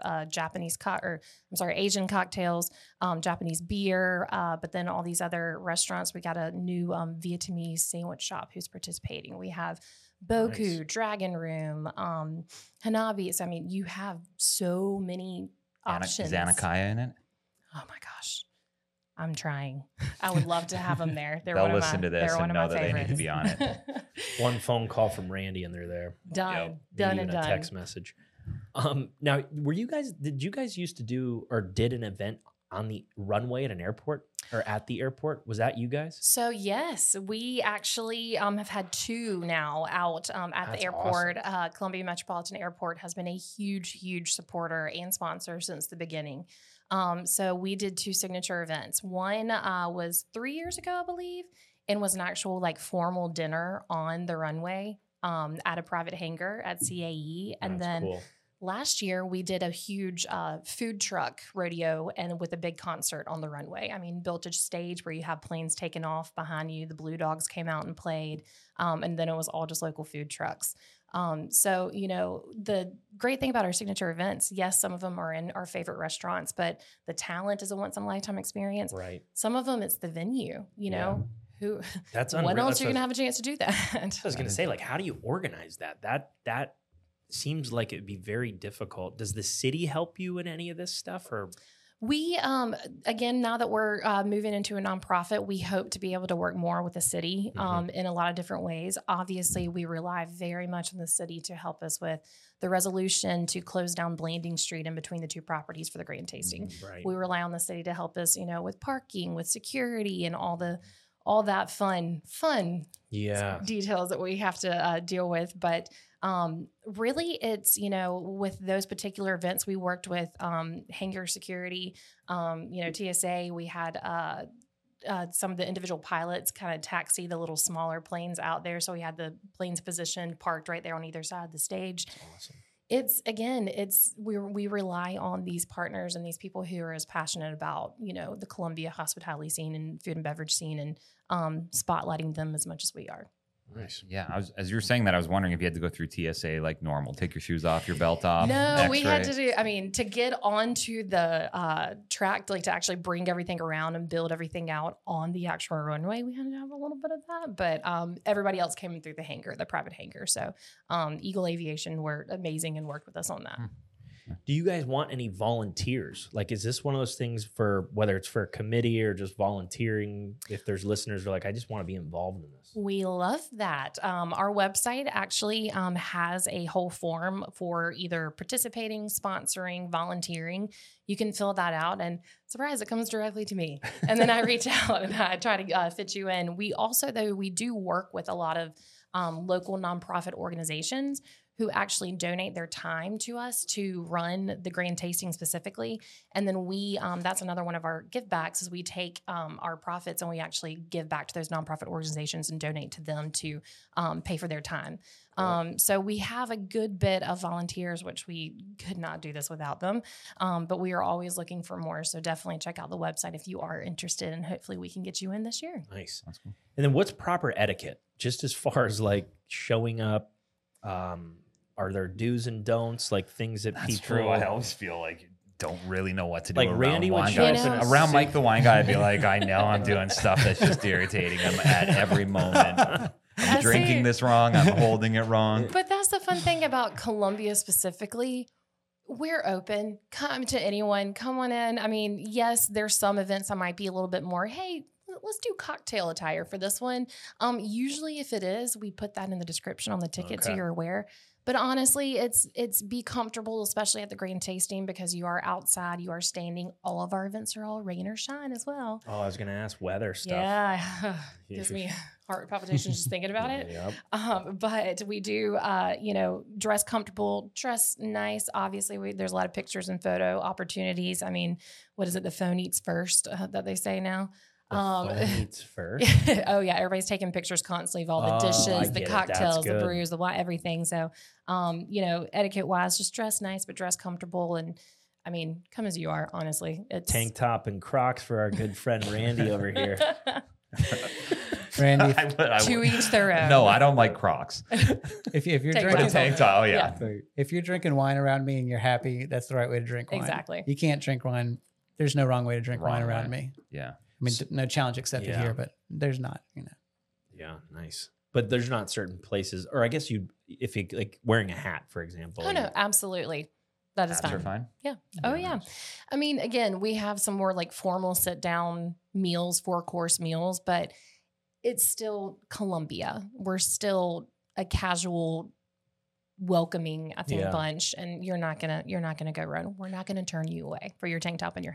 [SPEAKER 3] Asian cocktails, Japanese beer. But then all these other restaurants, we got a new Vietnamese sandwich shop who's participating. We have Boku,
[SPEAKER 2] Nice.
[SPEAKER 3] Dragon Room, Hanabi. So, you have so many options.
[SPEAKER 1] Is Anakaya in it?
[SPEAKER 3] Oh my gosh. I'm trying. I would love to have them there. They're
[SPEAKER 1] They'll
[SPEAKER 3] one of
[SPEAKER 1] listen
[SPEAKER 3] my,
[SPEAKER 1] to this
[SPEAKER 3] they're one
[SPEAKER 1] and
[SPEAKER 3] of
[SPEAKER 1] know
[SPEAKER 3] my
[SPEAKER 1] that they need to
[SPEAKER 3] favorites.
[SPEAKER 1] be on it.
[SPEAKER 2] One phone call from Randy and they're there.
[SPEAKER 3] Done.
[SPEAKER 2] Maybe
[SPEAKER 3] Done
[SPEAKER 2] even
[SPEAKER 3] and
[SPEAKER 2] a
[SPEAKER 3] done.
[SPEAKER 2] text message. Now, did you guys used to do or did an event on the runway at an airport or at the airport? Was that you guys?
[SPEAKER 3] So yes, we actually have had 2 now out at
[SPEAKER 2] That's
[SPEAKER 3] the airport. Columbia Metropolitan Airport has been a huge supporter and sponsor since the beginning. So we did 2 signature events. One was 3 years ago, I believe, and was an actual like formal dinner on the runway at a private hangar at CAE. And
[SPEAKER 2] That's
[SPEAKER 3] then
[SPEAKER 2] cool.
[SPEAKER 3] last year, we did a huge food truck rodeo and with a big concert on the runway. I mean, built a stage where you have planes taking off behind you. The Blue Dogs came out and played, and then it was all just local food trucks. So, you know, the great thing about our signature events, yes, some of them are in our favorite restaurants, but the talent is a once-in-a-lifetime experience.
[SPEAKER 2] Right.
[SPEAKER 3] Some of them, it's the venue, you know. Who?
[SPEAKER 2] That's
[SPEAKER 3] when
[SPEAKER 2] unreal.
[SPEAKER 3] else
[SPEAKER 2] That's
[SPEAKER 3] are you
[SPEAKER 2] what
[SPEAKER 3] gonna have a chance to do that?
[SPEAKER 2] I was going to say, like, how do you organize that? That seems like it'd be very difficult. Does the city help you in any of this stuff, or?
[SPEAKER 3] We, again, now that we're moving into a nonprofit, we hope to be able to work more with the city in a lot of different ways. Obviously, we rely very much on the city to help us with the resolution to close down Blanding Street in between the 2 properties for the grain tasting.
[SPEAKER 2] Right.
[SPEAKER 3] We rely on the city to help us, you know, with parking, with security, and all that fun details that we have to deal with. But really, it's, you know, with those particular events, we worked with hangar security, you know, TSA. We had some of the individual pilots kind of taxi the little smaller planes out there. So we had the planes positioned, parked right there on either side of the stage.
[SPEAKER 2] That's awesome.
[SPEAKER 3] We rely on these partners and these people who are as passionate about, you know, the Columbia hospitality scene and food and beverage scene, and spotlighting them as much as we are.
[SPEAKER 2] Nice.
[SPEAKER 1] Yeah, as you were saying that, I was wondering if you had to go through TSA like normal. Take your shoes off, your belt off.
[SPEAKER 3] No, we had
[SPEAKER 1] X-ray.
[SPEAKER 3] to get onto the track, to actually bring everything around and build everything out on the actual runway. We had to have a little bit of that, but everybody else came in through the hangar, the private hangar. So Eagle Aviation were amazing and worked with us on that.
[SPEAKER 2] Do you guys want any volunteers? Like, is this one of those things for whether it's for a committee or just volunteering? If there's listeners who are like, I just want to be involved in this.
[SPEAKER 3] We love that. Our website actually has a whole form for either participating, sponsoring, volunteering. You can fill that out, and surprise, it comes directly to me. And then I reach out and I try to fit you in. We also, though, we do work with a lot of local nonprofit organizations who actually donate their time to us to run the grain tasting specifically. And then we, that's another one of our give backs, is we take our profits and we actually give back to those nonprofit organizations and donate to them to pay for their time. So we have a good bit of volunteers, which we could not do this without them. But we are always looking for more. So definitely check out the website if you are interested, and hopefully we can get you in this year.
[SPEAKER 2] Nice.
[SPEAKER 1] That's cool.
[SPEAKER 2] And then what's proper etiquette? Just as far as like showing up, are there do's and don'ts, like things that
[SPEAKER 1] That's
[SPEAKER 2] people?
[SPEAKER 1] true. I always feel like you don't really know what to do.
[SPEAKER 2] Like
[SPEAKER 1] around
[SPEAKER 2] Randy would
[SPEAKER 1] wine
[SPEAKER 2] show
[SPEAKER 1] guys.
[SPEAKER 3] up in a
[SPEAKER 1] Around
[SPEAKER 2] suit.
[SPEAKER 1] Mike the wine guy, I'd be like, I know I'm doing stuff that's just irritating him at every moment. I'm
[SPEAKER 3] I
[SPEAKER 1] drinking
[SPEAKER 3] see.
[SPEAKER 1] this wrong. I'm holding it wrong.
[SPEAKER 3] But that's the fun thing about Columbia specifically. We're open. Come to anyone. Come on in. I mean, yes, there's some events that might be a little bit more, hey, let's do cocktail attire for this one. Usually if it is, we put that in the description on the ticket so
[SPEAKER 2] Okay.
[SPEAKER 3] you're aware. But honestly, it's be comfortable, especially at the grain tasting, because you are outside, you are standing. All of our events are all rain or shine as well.
[SPEAKER 2] Oh, I was gonna ask weather stuff.
[SPEAKER 3] Yeah, gives me heart palpitations just thinking about it.
[SPEAKER 2] Yep.
[SPEAKER 3] But we do, dress comfortable, dress nice. Obviously, there's a lot of pictures and photo opportunities. I mean, what is it? The phone eats first that they say now.
[SPEAKER 2] The phone eats first.
[SPEAKER 3] Oh yeah, everybody's taking pictures constantly of all the
[SPEAKER 2] Oh, I
[SPEAKER 3] dishes, the
[SPEAKER 2] get it. That's
[SPEAKER 3] cocktails, the
[SPEAKER 2] good.
[SPEAKER 3] brews, the wine, everything. So, etiquette wise, just dress nice, but dress comfortable. And I mean, come as you are. Honestly, it's
[SPEAKER 2] Tank top and Crocs for our good friend Randy over here.
[SPEAKER 5] Randy,
[SPEAKER 3] to each their own.
[SPEAKER 1] No, I don't like Crocs.
[SPEAKER 5] if you're
[SPEAKER 3] Take
[SPEAKER 1] With a
[SPEAKER 5] drinking,
[SPEAKER 3] mine.
[SPEAKER 1] tank top. Oh yeah.
[SPEAKER 5] if you're drinking wine around me and you're happy, that's the right way to drink wine.
[SPEAKER 3] Exactly.
[SPEAKER 5] You can't drink wine. There's no wrong way to drink
[SPEAKER 1] Wrong
[SPEAKER 5] wine around
[SPEAKER 1] way.
[SPEAKER 5] me.
[SPEAKER 1] Yeah.
[SPEAKER 5] I mean, no challenge accepted
[SPEAKER 2] Yeah.
[SPEAKER 5] here, but there's not.
[SPEAKER 2] Yeah, nice. But there's not certain places, or I guess if you like wearing a hat, for example.
[SPEAKER 3] Oh no, absolutely. That is
[SPEAKER 1] Hats are
[SPEAKER 3] fine.
[SPEAKER 1] fine.
[SPEAKER 3] Yeah. Oh yeah. I mean, again, we have some more like formal sit down meals, 4-course meals, but it's still Columbia. We're still a casual, welcoming, I think,
[SPEAKER 2] Yeah.
[SPEAKER 3] bunch, and you're not gonna go run. We're not gonna turn you away for your tank top and your hat.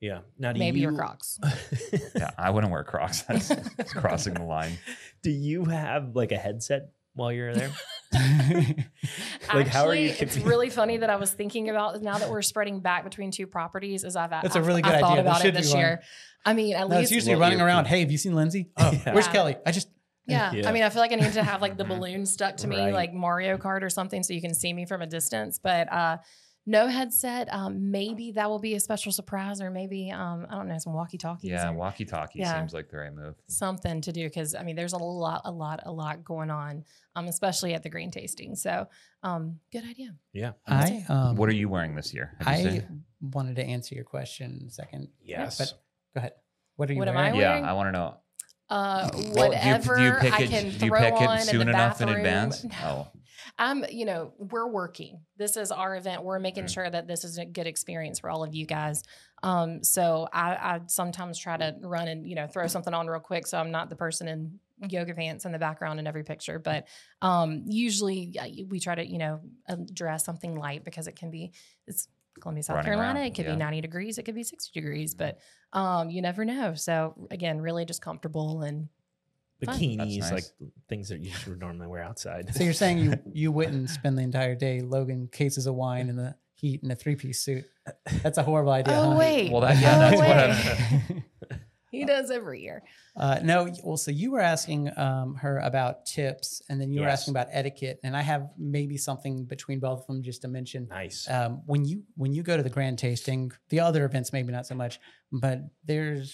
[SPEAKER 2] Yeah. Now, do
[SPEAKER 3] Maybe
[SPEAKER 2] you,
[SPEAKER 3] your Crocs.
[SPEAKER 1] Yeah, I wouldn't wear Crocs. That's crossing the line.
[SPEAKER 2] Do you have like a headset while you're there?
[SPEAKER 3] Actually,
[SPEAKER 2] Like, how are you
[SPEAKER 3] it's really funny that I was thinking about now that we're spreading back between two properties. Is
[SPEAKER 4] That's a really good
[SPEAKER 3] I thought
[SPEAKER 4] idea. There
[SPEAKER 3] about
[SPEAKER 4] should
[SPEAKER 3] it
[SPEAKER 4] be
[SPEAKER 3] this
[SPEAKER 4] one.
[SPEAKER 3] year. I mean, at
[SPEAKER 4] No, it's
[SPEAKER 3] least
[SPEAKER 4] usually
[SPEAKER 1] Well,
[SPEAKER 4] running
[SPEAKER 1] you're-
[SPEAKER 4] around. Hey, have you seen Lindsay? Oh,
[SPEAKER 2] Yeah.
[SPEAKER 4] where's
[SPEAKER 3] Yeah.
[SPEAKER 4] Kelly? I just
[SPEAKER 3] Yeah.
[SPEAKER 2] Yeah.
[SPEAKER 3] I mean, I feel like I need to have like the balloon stuck to me,
[SPEAKER 2] Right.
[SPEAKER 3] like Mario Kart or something, so you can see me from a distance. But no headset. Maybe that will be a special surprise, or maybe I don't know, some walkie talkies.
[SPEAKER 1] Yeah, walkie-talkie
[SPEAKER 3] Yeah.
[SPEAKER 1] seems like the right move.
[SPEAKER 3] Something to do because I mean, there's a lot going on, especially at the green tasting. So, good idea.
[SPEAKER 2] Yeah.
[SPEAKER 1] What are you wearing this year? Have you
[SPEAKER 4] I
[SPEAKER 1] seen?
[SPEAKER 4] wanted to answer your question in a second.
[SPEAKER 2] Yes.
[SPEAKER 4] But go ahead. What are you
[SPEAKER 3] What am
[SPEAKER 4] wearing?
[SPEAKER 3] I
[SPEAKER 1] Yeah,
[SPEAKER 3] wearing?
[SPEAKER 1] I want to know.
[SPEAKER 3] Whatever
[SPEAKER 1] do you pick
[SPEAKER 3] I
[SPEAKER 1] it,
[SPEAKER 3] can
[SPEAKER 1] do you
[SPEAKER 3] throw
[SPEAKER 1] pick
[SPEAKER 3] on
[SPEAKER 1] it soon
[SPEAKER 3] in the
[SPEAKER 1] enough
[SPEAKER 3] bathroom.
[SPEAKER 1] in advance?
[SPEAKER 3] No. We're working. This is our event. We're making sure that this is a good experience for all of you guys. So I sometimes try to run and, throw something on real quick. So I'm not the person in yoga pants in the background in every picture, but usually we try to, dress something light because it's Columbia, South
[SPEAKER 1] Running
[SPEAKER 3] Carolina.
[SPEAKER 1] around,
[SPEAKER 3] It could
[SPEAKER 1] yeah.
[SPEAKER 3] be 90 degrees. It could be 60 degrees, but you never know. So again, really just comfortable and
[SPEAKER 2] Bikinis,
[SPEAKER 1] That's nice.
[SPEAKER 2] like things that you would normally wear outside.
[SPEAKER 4] So you're saying you wouldn't spend the entire day loading cases of wine in the heat in a 3-piece suit? That's a horrible idea.
[SPEAKER 3] oh
[SPEAKER 4] huh?
[SPEAKER 3] wait,
[SPEAKER 1] Well, that's what
[SPEAKER 3] wait.
[SPEAKER 1] I'm.
[SPEAKER 3] He does every year.
[SPEAKER 4] No, well, so you were asking her about tips, and then you were
[SPEAKER 2] Yes.
[SPEAKER 4] asking about etiquette, and I have maybe something between both of them just to mention.
[SPEAKER 2] Nice.
[SPEAKER 4] When you go to the grand tasting, the other events maybe not so much, but there's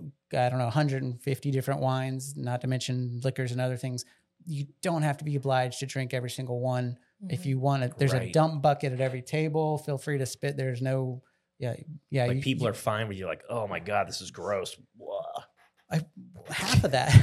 [SPEAKER 4] 150 different wines, not to mention liquors and other things. You don't have to be obliged to drink every single one. If you want to, there's a
[SPEAKER 2] Right.
[SPEAKER 4] dump bucket at every table. Feel free to spit. There's no, yeah.
[SPEAKER 2] Like people are fine with you, like, oh my God, this is gross. Whoa.
[SPEAKER 4] half of that.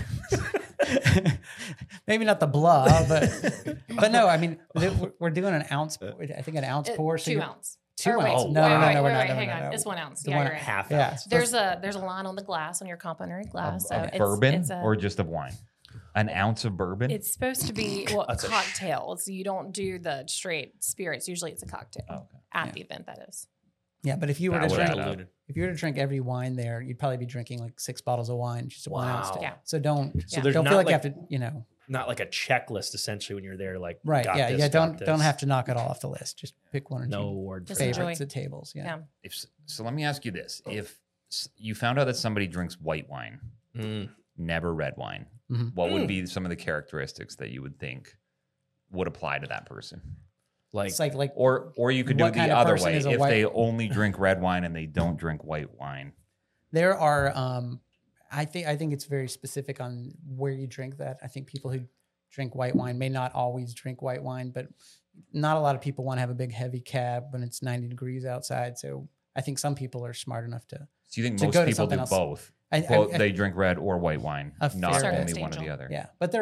[SPEAKER 4] Maybe not the blah, but no. I mean, we're doing an ounce. I think an ounce pour. So
[SPEAKER 3] 2
[SPEAKER 4] you're-
[SPEAKER 3] ounce.
[SPEAKER 4] 2
[SPEAKER 3] Or wait,
[SPEAKER 4] ounce.
[SPEAKER 2] Oh,
[SPEAKER 4] No,
[SPEAKER 2] wow.
[SPEAKER 4] no,
[SPEAKER 3] wait,
[SPEAKER 4] no, we're
[SPEAKER 3] wait,
[SPEAKER 4] not.
[SPEAKER 3] wait,
[SPEAKER 4] No,
[SPEAKER 3] hang
[SPEAKER 4] no,
[SPEAKER 3] on.
[SPEAKER 4] no.
[SPEAKER 3] It's 1 ounce.
[SPEAKER 4] The
[SPEAKER 3] Yeah,
[SPEAKER 4] one-
[SPEAKER 3] you're right.
[SPEAKER 2] Half
[SPEAKER 4] Yeah.
[SPEAKER 2] ounce.
[SPEAKER 3] There's a line on the glass on your complimentary glass. So
[SPEAKER 1] Of
[SPEAKER 3] it's,
[SPEAKER 1] bourbon
[SPEAKER 3] it's
[SPEAKER 1] or just of wine? An ounce of bourbon?
[SPEAKER 3] it's supposed to be
[SPEAKER 2] That's a
[SPEAKER 3] cocktails. You don't do the straight spirits. Usually it's a cocktail
[SPEAKER 1] Oh, okay.
[SPEAKER 3] at
[SPEAKER 4] Yeah.
[SPEAKER 3] the event. That is.
[SPEAKER 4] Yeah, but if you were
[SPEAKER 1] That
[SPEAKER 4] to
[SPEAKER 1] would
[SPEAKER 4] drink,
[SPEAKER 1] add up.
[SPEAKER 2] Diluted.
[SPEAKER 4] if you were to drink every wine there, you'd probably be drinking like 6 bottles of wine, just 1 ounce.
[SPEAKER 2] Wow.
[SPEAKER 3] Yeah.
[SPEAKER 4] So don't
[SPEAKER 2] So
[SPEAKER 3] Yeah.
[SPEAKER 2] there's
[SPEAKER 4] don't
[SPEAKER 2] not
[SPEAKER 4] feel like
[SPEAKER 2] like,
[SPEAKER 4] you have to,
[SPEAKER 2] not like a checklist essentially when you're there, like
[SPEAKER 4] right?
[SPEAKER 2] got
[SPEAKER 4] Yeah,
[SPEAKER 2] this,
[SPEAKER 4] yeah.
[SPEAKER 2] got
[SPEAKER 4] Don't
[SPEAKER 2] this.
[SPEAKER 4] have to knock it all off the list. Just pick one or
[SPEAKER 2] no
[SPEAKER 4] two
[SPEAKER 2] word
[SPEAKER 3] Just
[SPEAKER 2] for
[SPEAKER 3] enjoy.
[SPEAKER 4] favorites at tables. Yeah.
[SPEAKER 3] Yeah.
[SPEAKER 1] So let me ask you this: if you found out that somebody drinks white wine,
[SPEAKER 2] that.
[SPEAKER 1] never red wine,
[SPEAKER 4] Mhm.
[SPEAKER 1] what would be some of the characteristics that you would think would apply to that person?
[SPEAKER 2] Like,
[SPEAKER 4] It's like
[SPEAKER 1] Or you could do
[SPEAKER 4] What
[SPEAKER 1] it
[SPEAKER 4] kind
[SPEAKER 1] the
[SPEAKER 4] of
[SPEAKER 1] other
[SPEAKER 4] person
[SPEAKER 1] way.
[SPEAKER 4] is a
[SPEAKER 1] If
[SPEAKER 4] white-
[SPEAKER 1] they only drink red wine and they don't drink white wine.
[SPEAKER 4] there are. I think it's very specific on where you drink that. I think people who drink white wine may not always drink white wine, but not a lot of people want to have a big heavy cab when it's 90 degrees outside. So I think some people are smart enough to.
[SPEAKER 1] So you think
[SPEAKER 4] To
[SPEAKER 1] most
[SPEAKER 4] go to
[SPEAKER 1] people
[SPEAKER 4] something
[SPEAKER 1] do
[SPEAKER 4] else.
[SPEAKER 1] both?
[SPEAKER 4] I-
[SPEAKER 1] Both
[SPEAKER 4] I-
[SPEAKER 1] they drink red or white wine,
[SPEAKER 4] A
[SPEAKER 1] not
[SPEAKER 4] fair
[SPEAKER 1] only
[SPEAKER 3] bit.
[SPEAKER 1] one or the other.
[SPEAKER 4] Yeah, but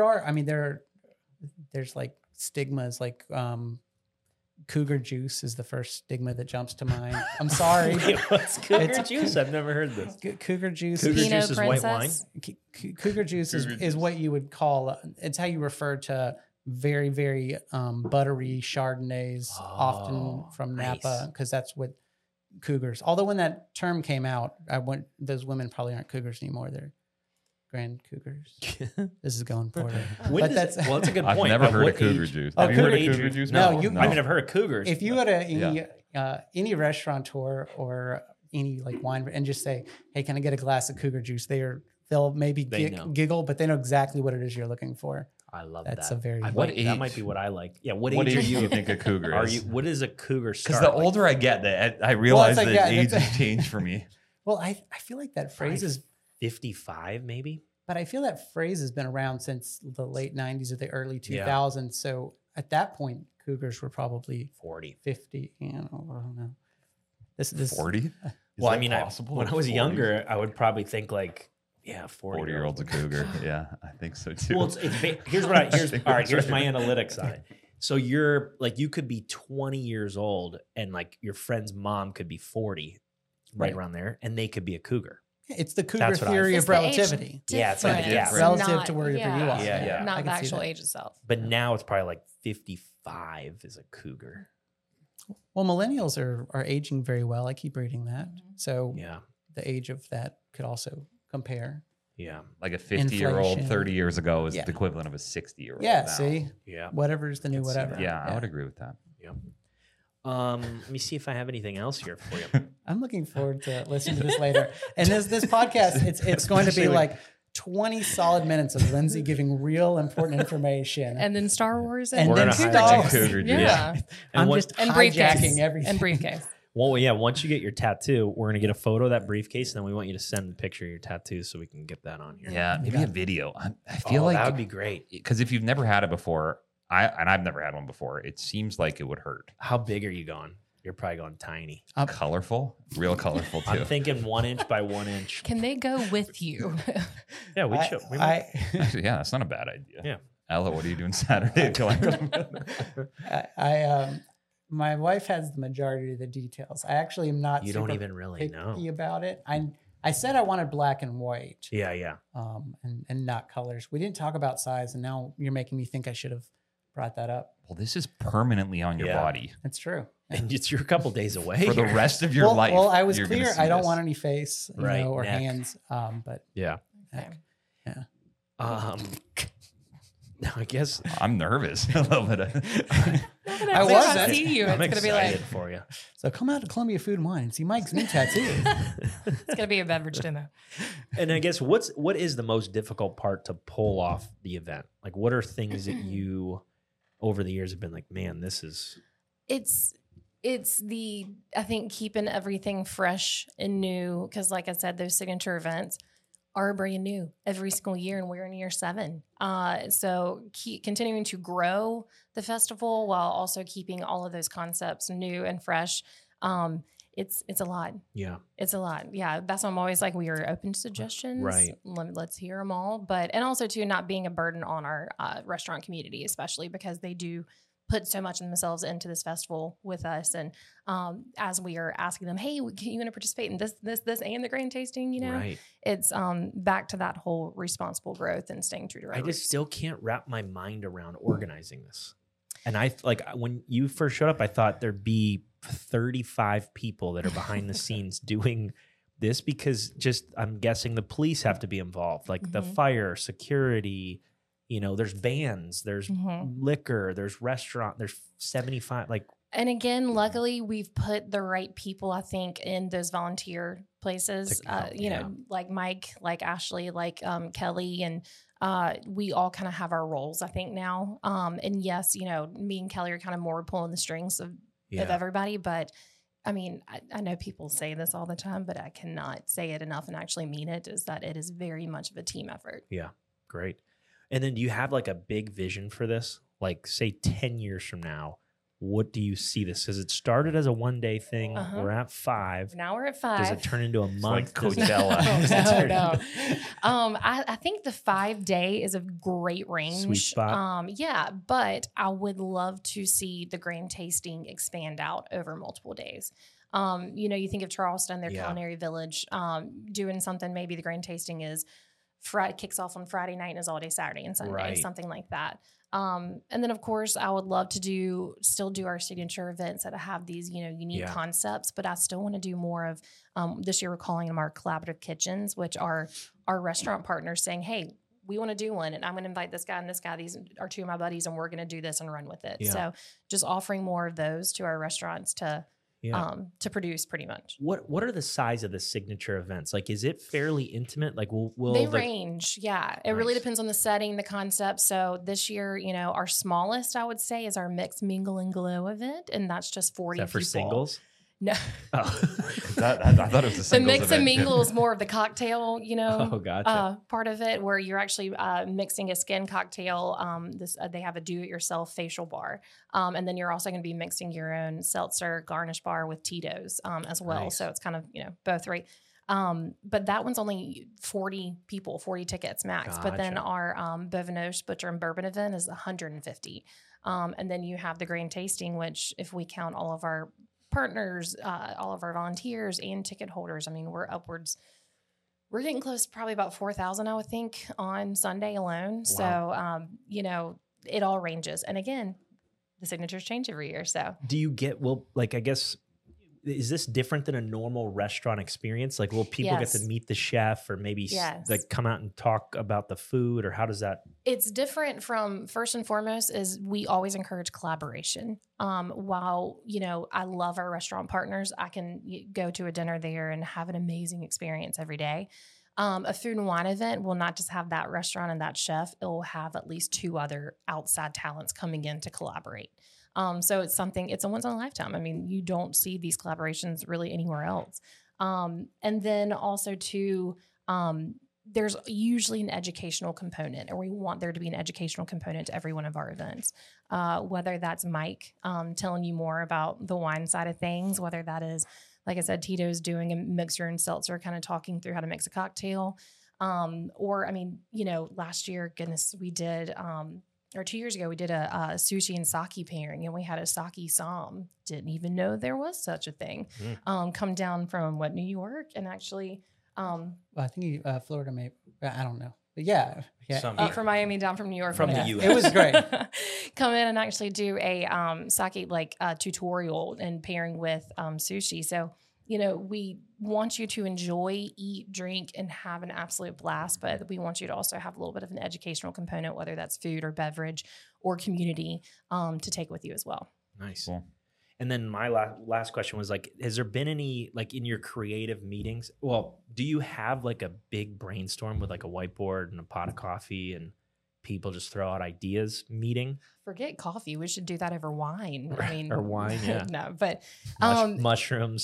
[SPEAKER 4] there's like stigmas, like cougar juice is the first stigma that jumps to mind. I'm sorry.
[SPEAKER 2] Wait, what's cougar
[SPEAKER 4] It's-
[SPEAKER 2] juice? I've never heard this.
[SPEAKER 4] Cougar juice.
[SPEAKER 2] Cougar
[SPEAKER 4] is-
[SPEAKER 3] Pinot
[SPEAKER 2] juice is white wine?
[SPEAKER 3] Princess.
[SPEAKER 4] Cougar juice is what you would call. It's how you refer to very very buttery Chardonnays,
[SPEAKER 2] Oh,
[SPEAKER 4] often from Napa,
[SPEAKER 2] nice.
[SPEAKER 4] because that's what cougars. Although when that term came out, those women probably aren't cougars anymore. They're grand cougars. This is going forward.
[SPEAKER 2] When
[SPEAKER 4] But
[SPEAKER 2] does-
[SPEAKER 4] that's-
[SPEAKER 2] well, that's a good
[SPEAKER 1] I've
[SPEAKER 2] point.
[SPEAKER 1] never
[SPEAKER 2] At
[SPEAKER 1] heard
[SPEAKER 2] what
[SPEAKER 1] of cougar
[SPEAKER 2] age-
[SPEAKER 1] juice.
[SPEAKER 4] Oh,
[SPEAKER 1] Have you heard of
[SPEAKER 4] cougar
[SPEAKER 1] cougar
[SPEAKER 2] juice?
[SPEAKER 1] juice?
[SPEAKER 4] No,
[SPEAKER 2] No,
[SPEAKER 4] you-
[SPEAKER 2] I mean, I've heard of cougars.
[SPEAKER 4] If you go to
[SPEAKER 1] Yeah.
[SPEAKER 4] any restaurateur or any like wine and just say, "Hey, can I get a glass of cougar juice?" They'll maybe
[SPEAKER 2] They know.
[SPEAKER 4] giggle, but they know exactly what it is you're looking for.
[SPEAKER 2] I love
[SPEAKER 4] That's
[SPEAKER 2] that.
[SPEAKER 4] a very
[SPEAKER 2] I
[SPEAKER 1] What
[SPEAKER 2] might-
[SPEAKER 1] age?
[SPEAKER 2] That might be what I like. Yeah. What
[SPEAKER 1] What
[SPEAKER 2] age are
[SPEAKER 1] age do
[SPEAKER 2] you?
[SPEAKER 1] you think a cougar
[SPEAKER 2] Are
[SPEAKER 1] is?
[SPEAKER 2] you? What is a cougar
[SPEAKER 1] Because
[SPEAKER 2] start?
[SPEAKER 1] the older I get, I
[SPEAKER 4] Well,
[SPEAKER 1] realize
[SPEAKER 4] it's like,
[SPEAKER 1] that
[SPEAKER 4] yeah,
[SPEAKER 1] age
[SPEAKER 4] that's-
[SPEAKER 1] has changed for me.
[SPEAKER 4] Well, I feel like that phrase is,
[SPEAKER 2] 55, maybe.
[SPEAKER 4] but I feel that phrase has been around since the late '90s or the early
[SPEAKER 2] Yeah.
[SPEAKER 4] 2000s. So at that point, cougars were probably
[SPEAKER 2] 40.
[SPEAKER 4] 50. I don't know. This
[SPEAKER 1] 40?
[SPEAKER 2] Well, I mean, when I was
[SPEAKER 1] 40?
[SPEAKER 2] younger, I would probably think like, yeah,
[SPEAKER 1] 40-year-old's a cougar. Yeah, I think so too.
[SPEAKER 2] Well, here's what I
[SPEAKER 1] I think
[SPEAKER 2] all right.
[SPEAKER 1] that's
[SPEAKER 2] Here's my
[SPEAKER 1] right.
[SPEAKER 2] analytics on it. So you're like, you could be 20 years old, and like your friend's mom could be 40, right
[SPEAKER 4] Right.
[SPEAKER 2] around there, and they could be a cougar.
[SPEAKER 4] It's the cougar
[SPEAKER 2] That's what I
[SPEAKER 4] theory
[SPEAKER 3] It's
[SPEAKER 4] of
[SPEAKER 3] the age
[SPEAKER 4] relativity.
[SPEAKER 2] Yeah, it's like
[SPEAKER 3] difference,
[SPEAKER 2] different.
[SPEAKER 4] Relative
[SPEAKER 3] not-
[SPEAKER 4] to wherever you are.
[SPEAKER 2] Yeah, yeah.
[SPEAKER 4] I
[SPEAKER 3] Not
[SPEAKER 4] can
[SPEAKER 3] the
[SPEAKER 4] see
[SPEAKER 3] actual
[SPEAKER 4] that.
[SPEAKER 3] age itself.
[SPEAKER 2] But now it's probably like 55 is a cougar.
[SPEAKER 4] Well, millennials are aging very well. I keep reading that. So
[SPEAKER 2] Yeah.
[SPEAKER 4] the age of that could also compare.
[SPEAKER 2] Yeah.
[SPEAKER 1] Like a 50-year-old
[SPEAKER 4] Inflation.
[SPEAKER 1] 30 years ago is
[SPEAKER 4] Yeah.
[SPEAKER 1] the equivalent of a 60-year-old.
[SPEAKER 4] Yeah,
[SPEAKER 1] now.
[SPEAKER 4] see,
[SPEAKER 2] Yeah.
[SPEAKER 4] whatever's the new
[SPEAKER 2] Can see
[SPEAKER 4] whatever.
[SPEAKER 2] that.
[SPEAKER 1] Yeah, I would agree with that.
[SPEAKER 2] Yeah. Let me see if I have anything else here for you.
[SPEAKER 4] I'm looking forward to listening to this later. And this podcast, it's going to be
[SPEAKER 2] Especially
[SPEAKER 4] like 20 solid minutes of Lindsay giving real important information.
[SPEAKER 3] And then Star Wars
[SPEAKER 4] And
[SPEAKER 1] We're
[SPEAKER 4] then
[SPEAKER 1] going to hire
[SPEAKER 4] Star
[SPEAKER 1] Jim
[SPEAKER 4] Wars.
[SPEAKER 1] Cougar.
[SPEAKER 3] Yeah.
[SPEAKER 2] And
[SPEAKER 4] I'm
[SPEAKER 2] what-
[SPEAKER 4] just
[SPEAKER 3] And briefcase.
[SPEAKER 4] hijacking everything.
[SPEAKER 3] And briefcase.
[SPEAKER 2] Well, yeah. Once you get your tattoo, we're gonna get a photo of that briefcase, and then we want you to send a picture of your tattoo so we can get that on here.
[SPEAKER 1] Yeah, maybe a video. I feel
[SPEAKER 2] that would
[SPEAKER 1] like
[SPEAKER 2] be great.
[SPEAKER 1] because if you've never had it before, I've never had one before. It seems like it would hurt.
[SPEAKER 2] How big are you going? You're probably going tiny.
[SPEAKER 1] Colorful, real colorful too.
[SPEAKER 2] I'm thinking 1 inch by 1 inch.
[SPEAKER 3] Can they go with you?
[SPEAKER 2] Yeah, we should. We might.
[SPEAKER 1] Actually, yeah, that's not a bad idea.
[SPEAKER 2] Yeah.
[SPEAKER 1] Ella, what are you doing Saturday?
[SPEAKER 4] My wife has the majority of the details. I actually am not.
[SPEAKER 2] You don't
[SPEAKER 4] super
[SPEAKER 2] even really know.
[SPEAKER 4] picky about it. I said I wanted black and white,
[SPEAKER 2] Yeah.
[SPEAKER 4] and not colors. We didn't talk about size, and now you're making me think I should have brought that up.
[SPEAKER 1] Well, this is permanently on your
[SPEAKER 2] Yeah.
[SPEAKER 1] body
[SPEAKER 4] That's true.
[SPEAKER 2] And you're a couple days away.
[SPEAKER 1] for the
[SPEAKER 2] here.
[SPEAKER 1] rest of your
[SPEAKER 4] well,
[SPEAKER 1] life.
[SPEAKER 4] well, I was
[SPEAKER 1] you're gonna
[SPEAKER 4] clear.
[SPEAKER 1] see
[SPEAKER 4] I don't
[SPEAKER 1] this.
[SPEAKER 4] want any face,
[SPEAKER 2] Right,
[SPEAKER 4] or
[SPEAKER 2] neck.
[SPEAKER 4] hands. But
[SPEAKER 2] Yeah.
[SPEAKER 4] neck. Yeah.
[SPEAKER 2] Now I guess
[SPEAKER 1] I'm nervous a little bit.
[SPEAKER 4] I wasn't.
[SPEAKER 3] see you.
[SPEAKER 2] I'm
[SPEAKER 3] It's gonna be like
[SPEAKER 2] excited for you.
[SPEAKER 4] So come out to Columbia Food and Wine and see Mike's new tattoo.
[SPEAKER 3] it's gonna be a beverage demo.
[SPEAKER 2] And I guess what is the most difficult part to pull off the event? Like, what are things that you over the years have been like, man, this is
[SPEAKER 3] It's the I think keeping everything fresh and new because like I said, those signature events are brand new every single year, and we're in year 7. So keep continuing to grow the festival while also keeping all of those concepts new and fresh. It's a lot.
[SPEAKER 2] yeah.
[SPEAKER 3] It's a lot. Yeah. That's why I'm always like, we are open to suggestions.
[SPEAKER 2] Right.
[SPEAKER 3] Let's hear them all. And also too, not being a burden on our restaurant community, especially because they do put so much of themselves into this festival with us. And as we are asking them, hey, you want to participate in this, and the grand tasting,
[SPEAKER 2] Right.
[SPEAKER 3] it's back to that whole responsible growth and staying true to our
[SPEAKER 2] I just
[SPEAKER 3] roots.
[SPEAKER 2] still can't wrap my mind around organizing this. And I like when you first showed up, I thought there'd be 35 people that are behind the scenes doing this because just I'm guessing the police have to be involved, like the
[SPEAKER 3] Mhm.
[SPEAKER 2] fire, security, there's bands, there's
[SPEAKER 3] Mhm.
[SPEAKER 2] liquor, there's restaurant, there's 75 like
[SPEAKER 3] And again, luckily, we've put the right people, I think, in those volunteer places.
[SPEAKER 2] To help,
[SPEAKER 3] Like Mike, like Ashley, like Kelly, and we all kind of have our roles, I think, now. And yes, me and Kelly are kind of more pulling the strings of everybody. But I mean, I know people say this all the time, but I cannot say it enough and actually mean it, is that it is very much of a team effort.
[SPEAKER 2] Yeah, great. And then do you have like a big vision for this? Like say 10 years from now, what do you see this? Because it started as a one-day thing.
[SPEAKER 3] Uh-huh.
[SPEAKER 2] We're at 5.
[SPEAKER 3] Now we're at 5.
[SPEAKER 2] Does it turn into a month?
[SPEAKER 1] like
[SPEAKER 2] Does it-
[SPEAKER 1] Coachella.
[SPEAKER 3] No. I think the 5-day is a great range.
[SPEAKER 2] Sweet spot.
[SPEAKER 3] Yeah, but I would love to see the grand tasting expand out over multiple days. You think of Charleston, their
[SPEAKER 2] Yeah.
[SPEAKER 3] culinary village, doing something. Maybe the grand tasting is kicks off on Friday night and is all day Saturday and Sunday,
[SPEAKER 2] Right.
[SPEAKER 3] something like that. And then of course I would love to still do our signature events that have these, unique
[SPEAKER 2] Yeah.
[SPEAKER 3] concepts, but I still want to do more of, this year we're calling them our collaborative kitchens, which are our restaurant partners saying, hey, we want to do one, and I'm going to invite this guy and this guy. These are 2 of my buddies, and we're going to do this and run with it.
[SPEAKER 2] Yeah.
[SPEAKER 3] So just offering more of those to our restaurants to produce pretty much.
[SPEAKER 2] What are the size of the signature events? Like, is it fairly intimate? Like, will
[SPEAKER 3] They
[SPEAKER 2] the-
[SPEAKER 3] range. Yeah. It really
[SPEAKER 2] Nice.
[SPEAKER 3] depends on the setting, the concept. So this year, our smallest, I would say, is our Mix, Mingle, and Glow event. And that's just 40
[SPEAKER 2] Is that for
[SPEAKER 3] people.
[SPEAKER 2] singles?
[SPEAKER 3] No.
[SPEAKER 2] Oh.
[SPEAKER 1] I thought it was a
[SPEAKER 3] The
[SPEAKER 1] singles
[SPEAKER 3] Mix and
[SPEAKER 1] event.
[SPEAKER 3] Mingle is more of the cocktail,
[SPEAKER 2] Oh, gotcha.
[SPEAKER 3] part of it, where you're actually mixing a skin cocktail. They have a do-it-yourself facial bar, and then you're also going to be mixing your own seltzer garnish bar with Tito's as well.
[SPEAKER 2] Nice.
[SPEAKER 3] So it's kind of both right. But that one's only 40 people, 40 tickets max. But then
[SPEAKER 2] Gotcha.
[SPEAKER 3] our Bovinoche Butcher and Bourbon event is 150. And then you have the grand tasting, which if we count all of our partners, all of our volunteers and ticket holders, I mean, we're getting close to probably about 4,000, I would think, on Sunday alone.
[SPEAKER 2] Wow.
[SPEAKER 3] So, it all ranges. And again, the signatures change every year. So
[SPEAKER 2] Do you get, I guess is this different than a normal restaurant experience? Like, will people get to
[SPEAKER 3] Yes.
[SPEAKER 2] meet the chef or maybe
[SPEAKER 3] Yes.
[SPEAKER 2] like come out and talk about the food, or how does that?
[SPEAKER 3] It's different from, first and foremost, is we always encourage collaboration. While, I love our restaurant partners, I can go to a dinner there and have an amazing experience every day. A food and wine event will not just have that restaurant and that chef, it will have at least 2 other outside talents coming in to collaborate. So it's a once in a lifetime. I mean, you don't see these collaborations really anywhere else. And then also too, there's usually an educational component, or we want there to be an educational component to every one of our events. Whether that's Mike telling you more about the wine side of things, whether that is, like I said, Tito's doing a mixer and seltzer, kind of talking through how to mix a cocktail. Or, I mean, last year, goodness, we did, or 2 years ago, we did a sushi and sake pairing, and we had a sake som. Didn't even know there was such a thing. Come down from New York, and actually,
[SPEAKER 4] Well, I think Florida may. I don't know, but yeah.
[SPEAKER 2] Some-
[SPEAKER 3] from Miami down from New York.
[SPEAKER 2] From the
[SPEAKER 3] yeah.
[SPEAKER 2] US.
[SPEAKER 4] It was great.
[SPEAKER 3] Come in and actually do a sake tutorial and pairing with sushi. So, we want you to enjoy, eat, drink, and have an absolute blast, but we want you to also have a little bit of an educational component, whether that's food or beverage or community, to take with you as well.
[SPEAKER 2] Nice.
[SPEAKER 1] Cool.
[SPEAKER 2] And then my last question was like, has there been any, like in your creative meetings? Well, do you have like a big brainstorm with like a whiteboard and a pot of coffee and people just throw out ideas meeting?
[SPEAKER 3] Forget coffee. We should do that over wine. I mean,
[SPEAKER 2] Or wine, yeah.
[SPEAKER 3] no, but
[SPEAKER 2] Mushrooms.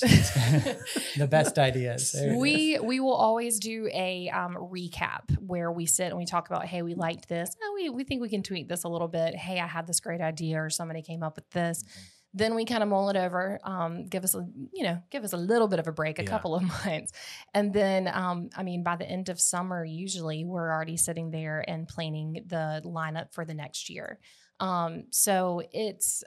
[SPEAKER 4] The best ideas. There it is.
[SPEAKER 3] we will always do a recap where we sit and we talk about, hey, we liked this. Oh, we think we can tweak this a little bit. Hey, I had this great idea, or somebody came up with this. Then we kind of mull it over, give us a little bit of a break, a couple of months. And then, by the end of summer, usually we're already sitting there and planning the lineup for the next year. So it's,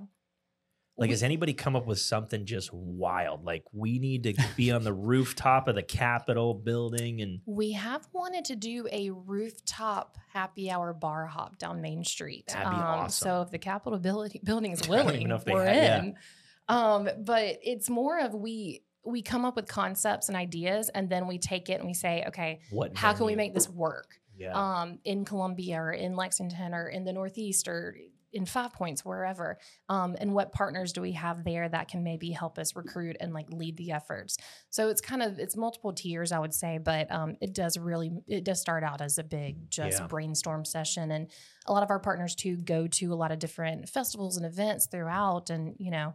[SPEAKER 2] Like, has anybody come up with something just wild? Like, we need to be on the rooftop of the Capitol building, and
[SPEAKER 3] we have wanted to do a rooftop happy hour bar hop down Main Street.
[SPEAKER 2] That'd be awesome.
[SPEAKER 3] So if the Capitol building is
[SPEAKER 2] I don't even
[SPEAKER 3] willing,
[SPEAKER 2] know if they
[SPEAKER 3] we're
[SPEAKER 2] have-
[SPEAKER 3] in. But it's more of we come up with concepts and ideas, and then we take it and we say, okay,
[SPEAKER 2] what?
[SPEAKER 3] how can we
[SPEAKER 2] venue?
[SPEAKER 3] make this work?
[SPEAKER 2] Yeah.
[SPEAKER 3] In Columbia or in Lexington or in the Northeast or in 5 Points, wherever. And what partners do we have there that can maybe help us recruit and like lead the efforts? So it's multiple tiers, I would say, but it does start out as a big brainstorm session. And a lot of our partners too go to a lot of different festivals and events throughout, and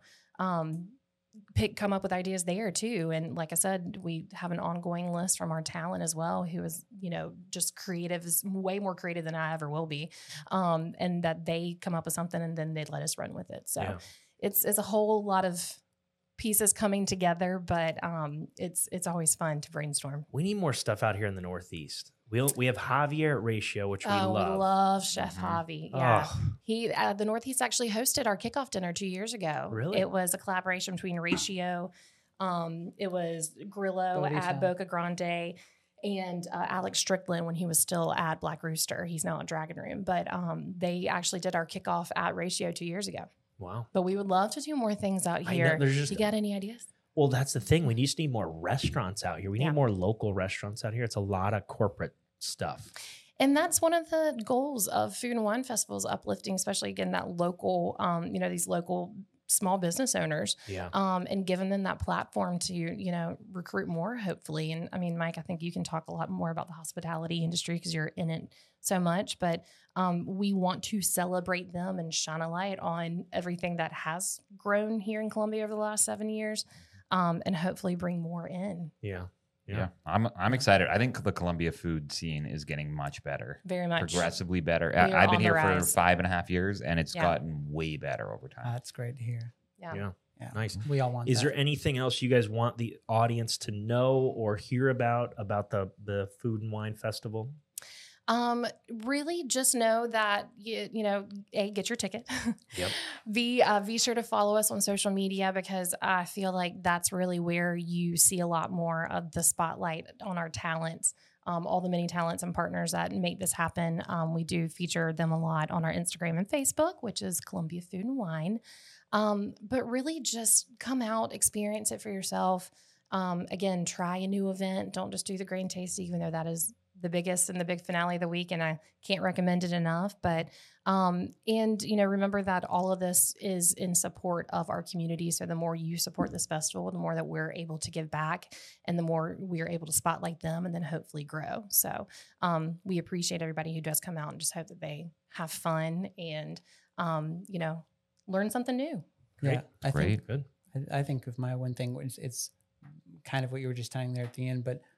[SPEAKER 3] come up with ideas there too. And like I said, we have an ongoing list from our talent as well, who is, just creative, is way more creative than I ever will be. And that they come up with something and then they let us run with it. So it's a whole lot of pieces coming together, but it's always fun to brainstorm.
[SPEAKER 2] We need more stuff out here in the Northeast. We have Javier at Ratio, which we
[SPEAKER 3] We
[SPEAKER 2] love.
[SPEAKER 3] love Chef Javi. Yeah.
[SPEAKER 2] Oh.
[SPEAKER 3] He, the Northeast actually hosted our kickoff dinner 2 years ago.
[SPEAKER 2] Really?
[SPEAKER 3] It was a collaboration between Ratio, it was Grillo
[SPEAKER 4] Bodhisattva.
[SPEAKER 3] at Boca Grande, and Alex Strickland when he was still at Black Rooster. He's now at Dragon Room. But they actually did our kickoff at Ratio 2 years ago.
[SPEAKER 2] Wow.
[SPEAKER 3] But we would love to do more things out
[SPEAKER 2] I know,
[SPEAKER 3] here.
[SPEAKER 2] there's just-
[SPEAKER 3] You got any ideas?
[SPEAKER 2] Well, that's the thing. We just need more restaurants out here. We need
[SPEAKER 3] Yeah.
[SPEAKER 2] more local restaurants out here. It's a lot of corporate stuff.
[SPEAKER 3] And that's one of the goals of Food and Wine Festivals, uplifting, especially again, that local, these local small business owners,
[SPEAKER 2] Yeah.
[SPEAKER 3] and giving them that platform to, recruit more, hopefully. And I mean, Mike, I think you can talk a lot more about the hospitality industry because you're in it so much, but we want to celebrate them and shine a light on everything that has grown here in Columbia over the last 7 years, and hopefully bring more in.
[SPEAKER 2] Yeah.
[SPEAKER 1] Yeah, I'm excited. I think the Columbia food scene is getting much better,
[SPEAKER 3] Very much.
[SPEAKER 1] progressively better.
[SPEAKER 3] We are
[SPEAKER 1] I've been
[SPEAKER 3] on the
[SPEAKER 1] here for
[SPEAKER 3] rise.
[SPEAKER 1] 5.5 years, and it's
[SPEAKER 3] Yeah.
[SPEAKER 1] gotten way better over time.
[SPEAKER 4] That's great to hear.
[SPEAKER 3] Yeah.
[SPEAKER 2] Yeah.
[SPEAKER 4] Yeah.
[SPEAKER 2] Nice.
[SPEAKER 4] We all want
[SPEAKER 2] Is
[SPEAKER 4] that.
[SPEAKER 2] there anything else you guys want the audience to know or hear about the Food and Wine Festival?
[SPEAKER 3] Really just know that, get your ticket.
[SPEAKER 2] Yep.
[SPEAKER 3] Be sure to follow us on social media, because I feel like that's really where you see a lot more of the spotlight on our talents. all the many talents and partners that make this happen. We do feature them a lot on our Instagram and Facebook, which is Columbia Food and Wine. But really just come out, experience it for yourself. Again, try a new event. Don't just do the grain tasting, even though that is the biggest and the big finale of the week, and I can't recommend it enough. But and remember that all of this is in support of our community. So the more you support this festival, the more that we're able to give back, and the more we are able to spotlight them, and then hopefully grow. So we appreciate everybody who does come out, and just hope that they have fun and learn something new.
[SPEAKER 4] Yeah, I think
[SPEAKER 2] Good.
[SPEAKER 4] I think of my one thing, it's kind of what you were just telling there at the end, but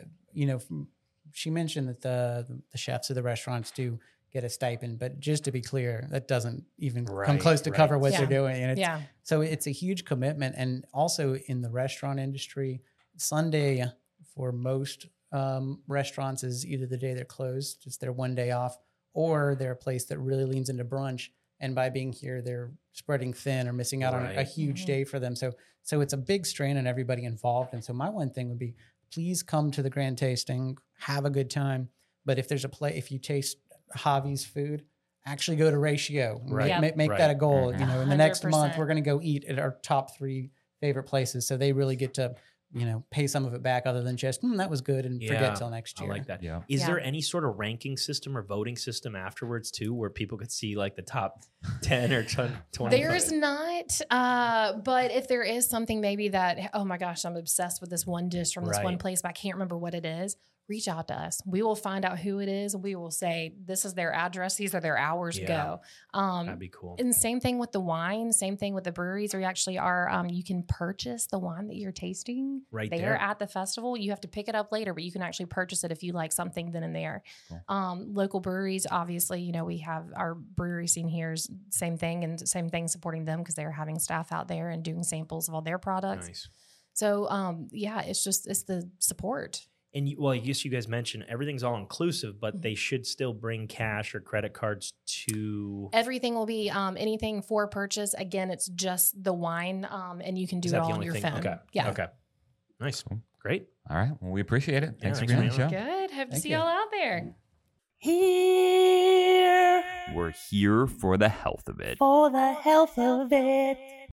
[SPEAKER 4] she mentioned that the chefs of the restaurants do get a stipend, but just to be clear, that doesn't even come close to cover what they're doing. And so it's a huge commitment. And also in the restaurant industry, Sunday for most restaurants is either the day they're closed, it's their one day off, or they're a place that really leans into brunch. And by being here, they're spreading thin or missing out on a huge day for them. So it's a big strain on everybody involved. And so my one thing would be, please come to the grand tasting, have a good time. But if there's if you taste Javi's food, actually go to Ratio. Make that a goal. In the next month, we're going to go eat at our top 3 favorite places. So they really get to, pay some of it back, other than just, that was good, and forget till next year.
[SPEAKER 2] I like that.
[SPEAKER 1] Yeah.
[SPEAKER 2] Is there any sort of ranking system or voting system afterwards too, where people could see like the top 10 or 20?
[SPEAKER 3] There's not, but if there is something maybe that, oh my gosh, I'm obsessed with this one dish from this one place, but I can't remember what it is, reach out to us. We will find out who it is. We will say, this is their address. These are their hours. Go.
[SPEAKER 2] That'd be cool.
[SPEAKER 3] And same thing with the wine, same thing with the breweries. We actually are, you can purchase the wine that you're tasting
[SPEAKER 2] right
[SPEAKER 3] there
[SPEAKER 2] there
[SPEAKER 3] at the festival. You have to pick it up later, but you can actually purchase it if you like something then and there. Cool. Local breweries, obviously, we have our brewery scene here is same thing, and same thing supporting them because they're having staff out there and doing samples of all their products.
[SPEAKER 2] Nice.
[SPEAKER 3] So, it's the support.
[SPEAKER 2] And I guess you guys mentioned everything's all inclusive, but they should still bring cash or credit cards to.
[SPEAKER 3] Everything will be anything for purchase. Again, it's just the wine, and you can do it all on your phone.
[SPEAKER 2] Okay.
[SPEAKER 3] Yeah.
[SPEAKER 2] Okay. Nice. Great.
[SPEAKER 1] All right. Well, we appreciate it. Thanks for
[SPEAKER 2] thanks,
[SPEAKER 1] being on the show.
[SPEAKER 3] Good. Hope to see y'all out there.
[SPEAKER 6] Here
[SPEAKER 1] We're here for the health of it.
[SPEAKER 6] for the health of it.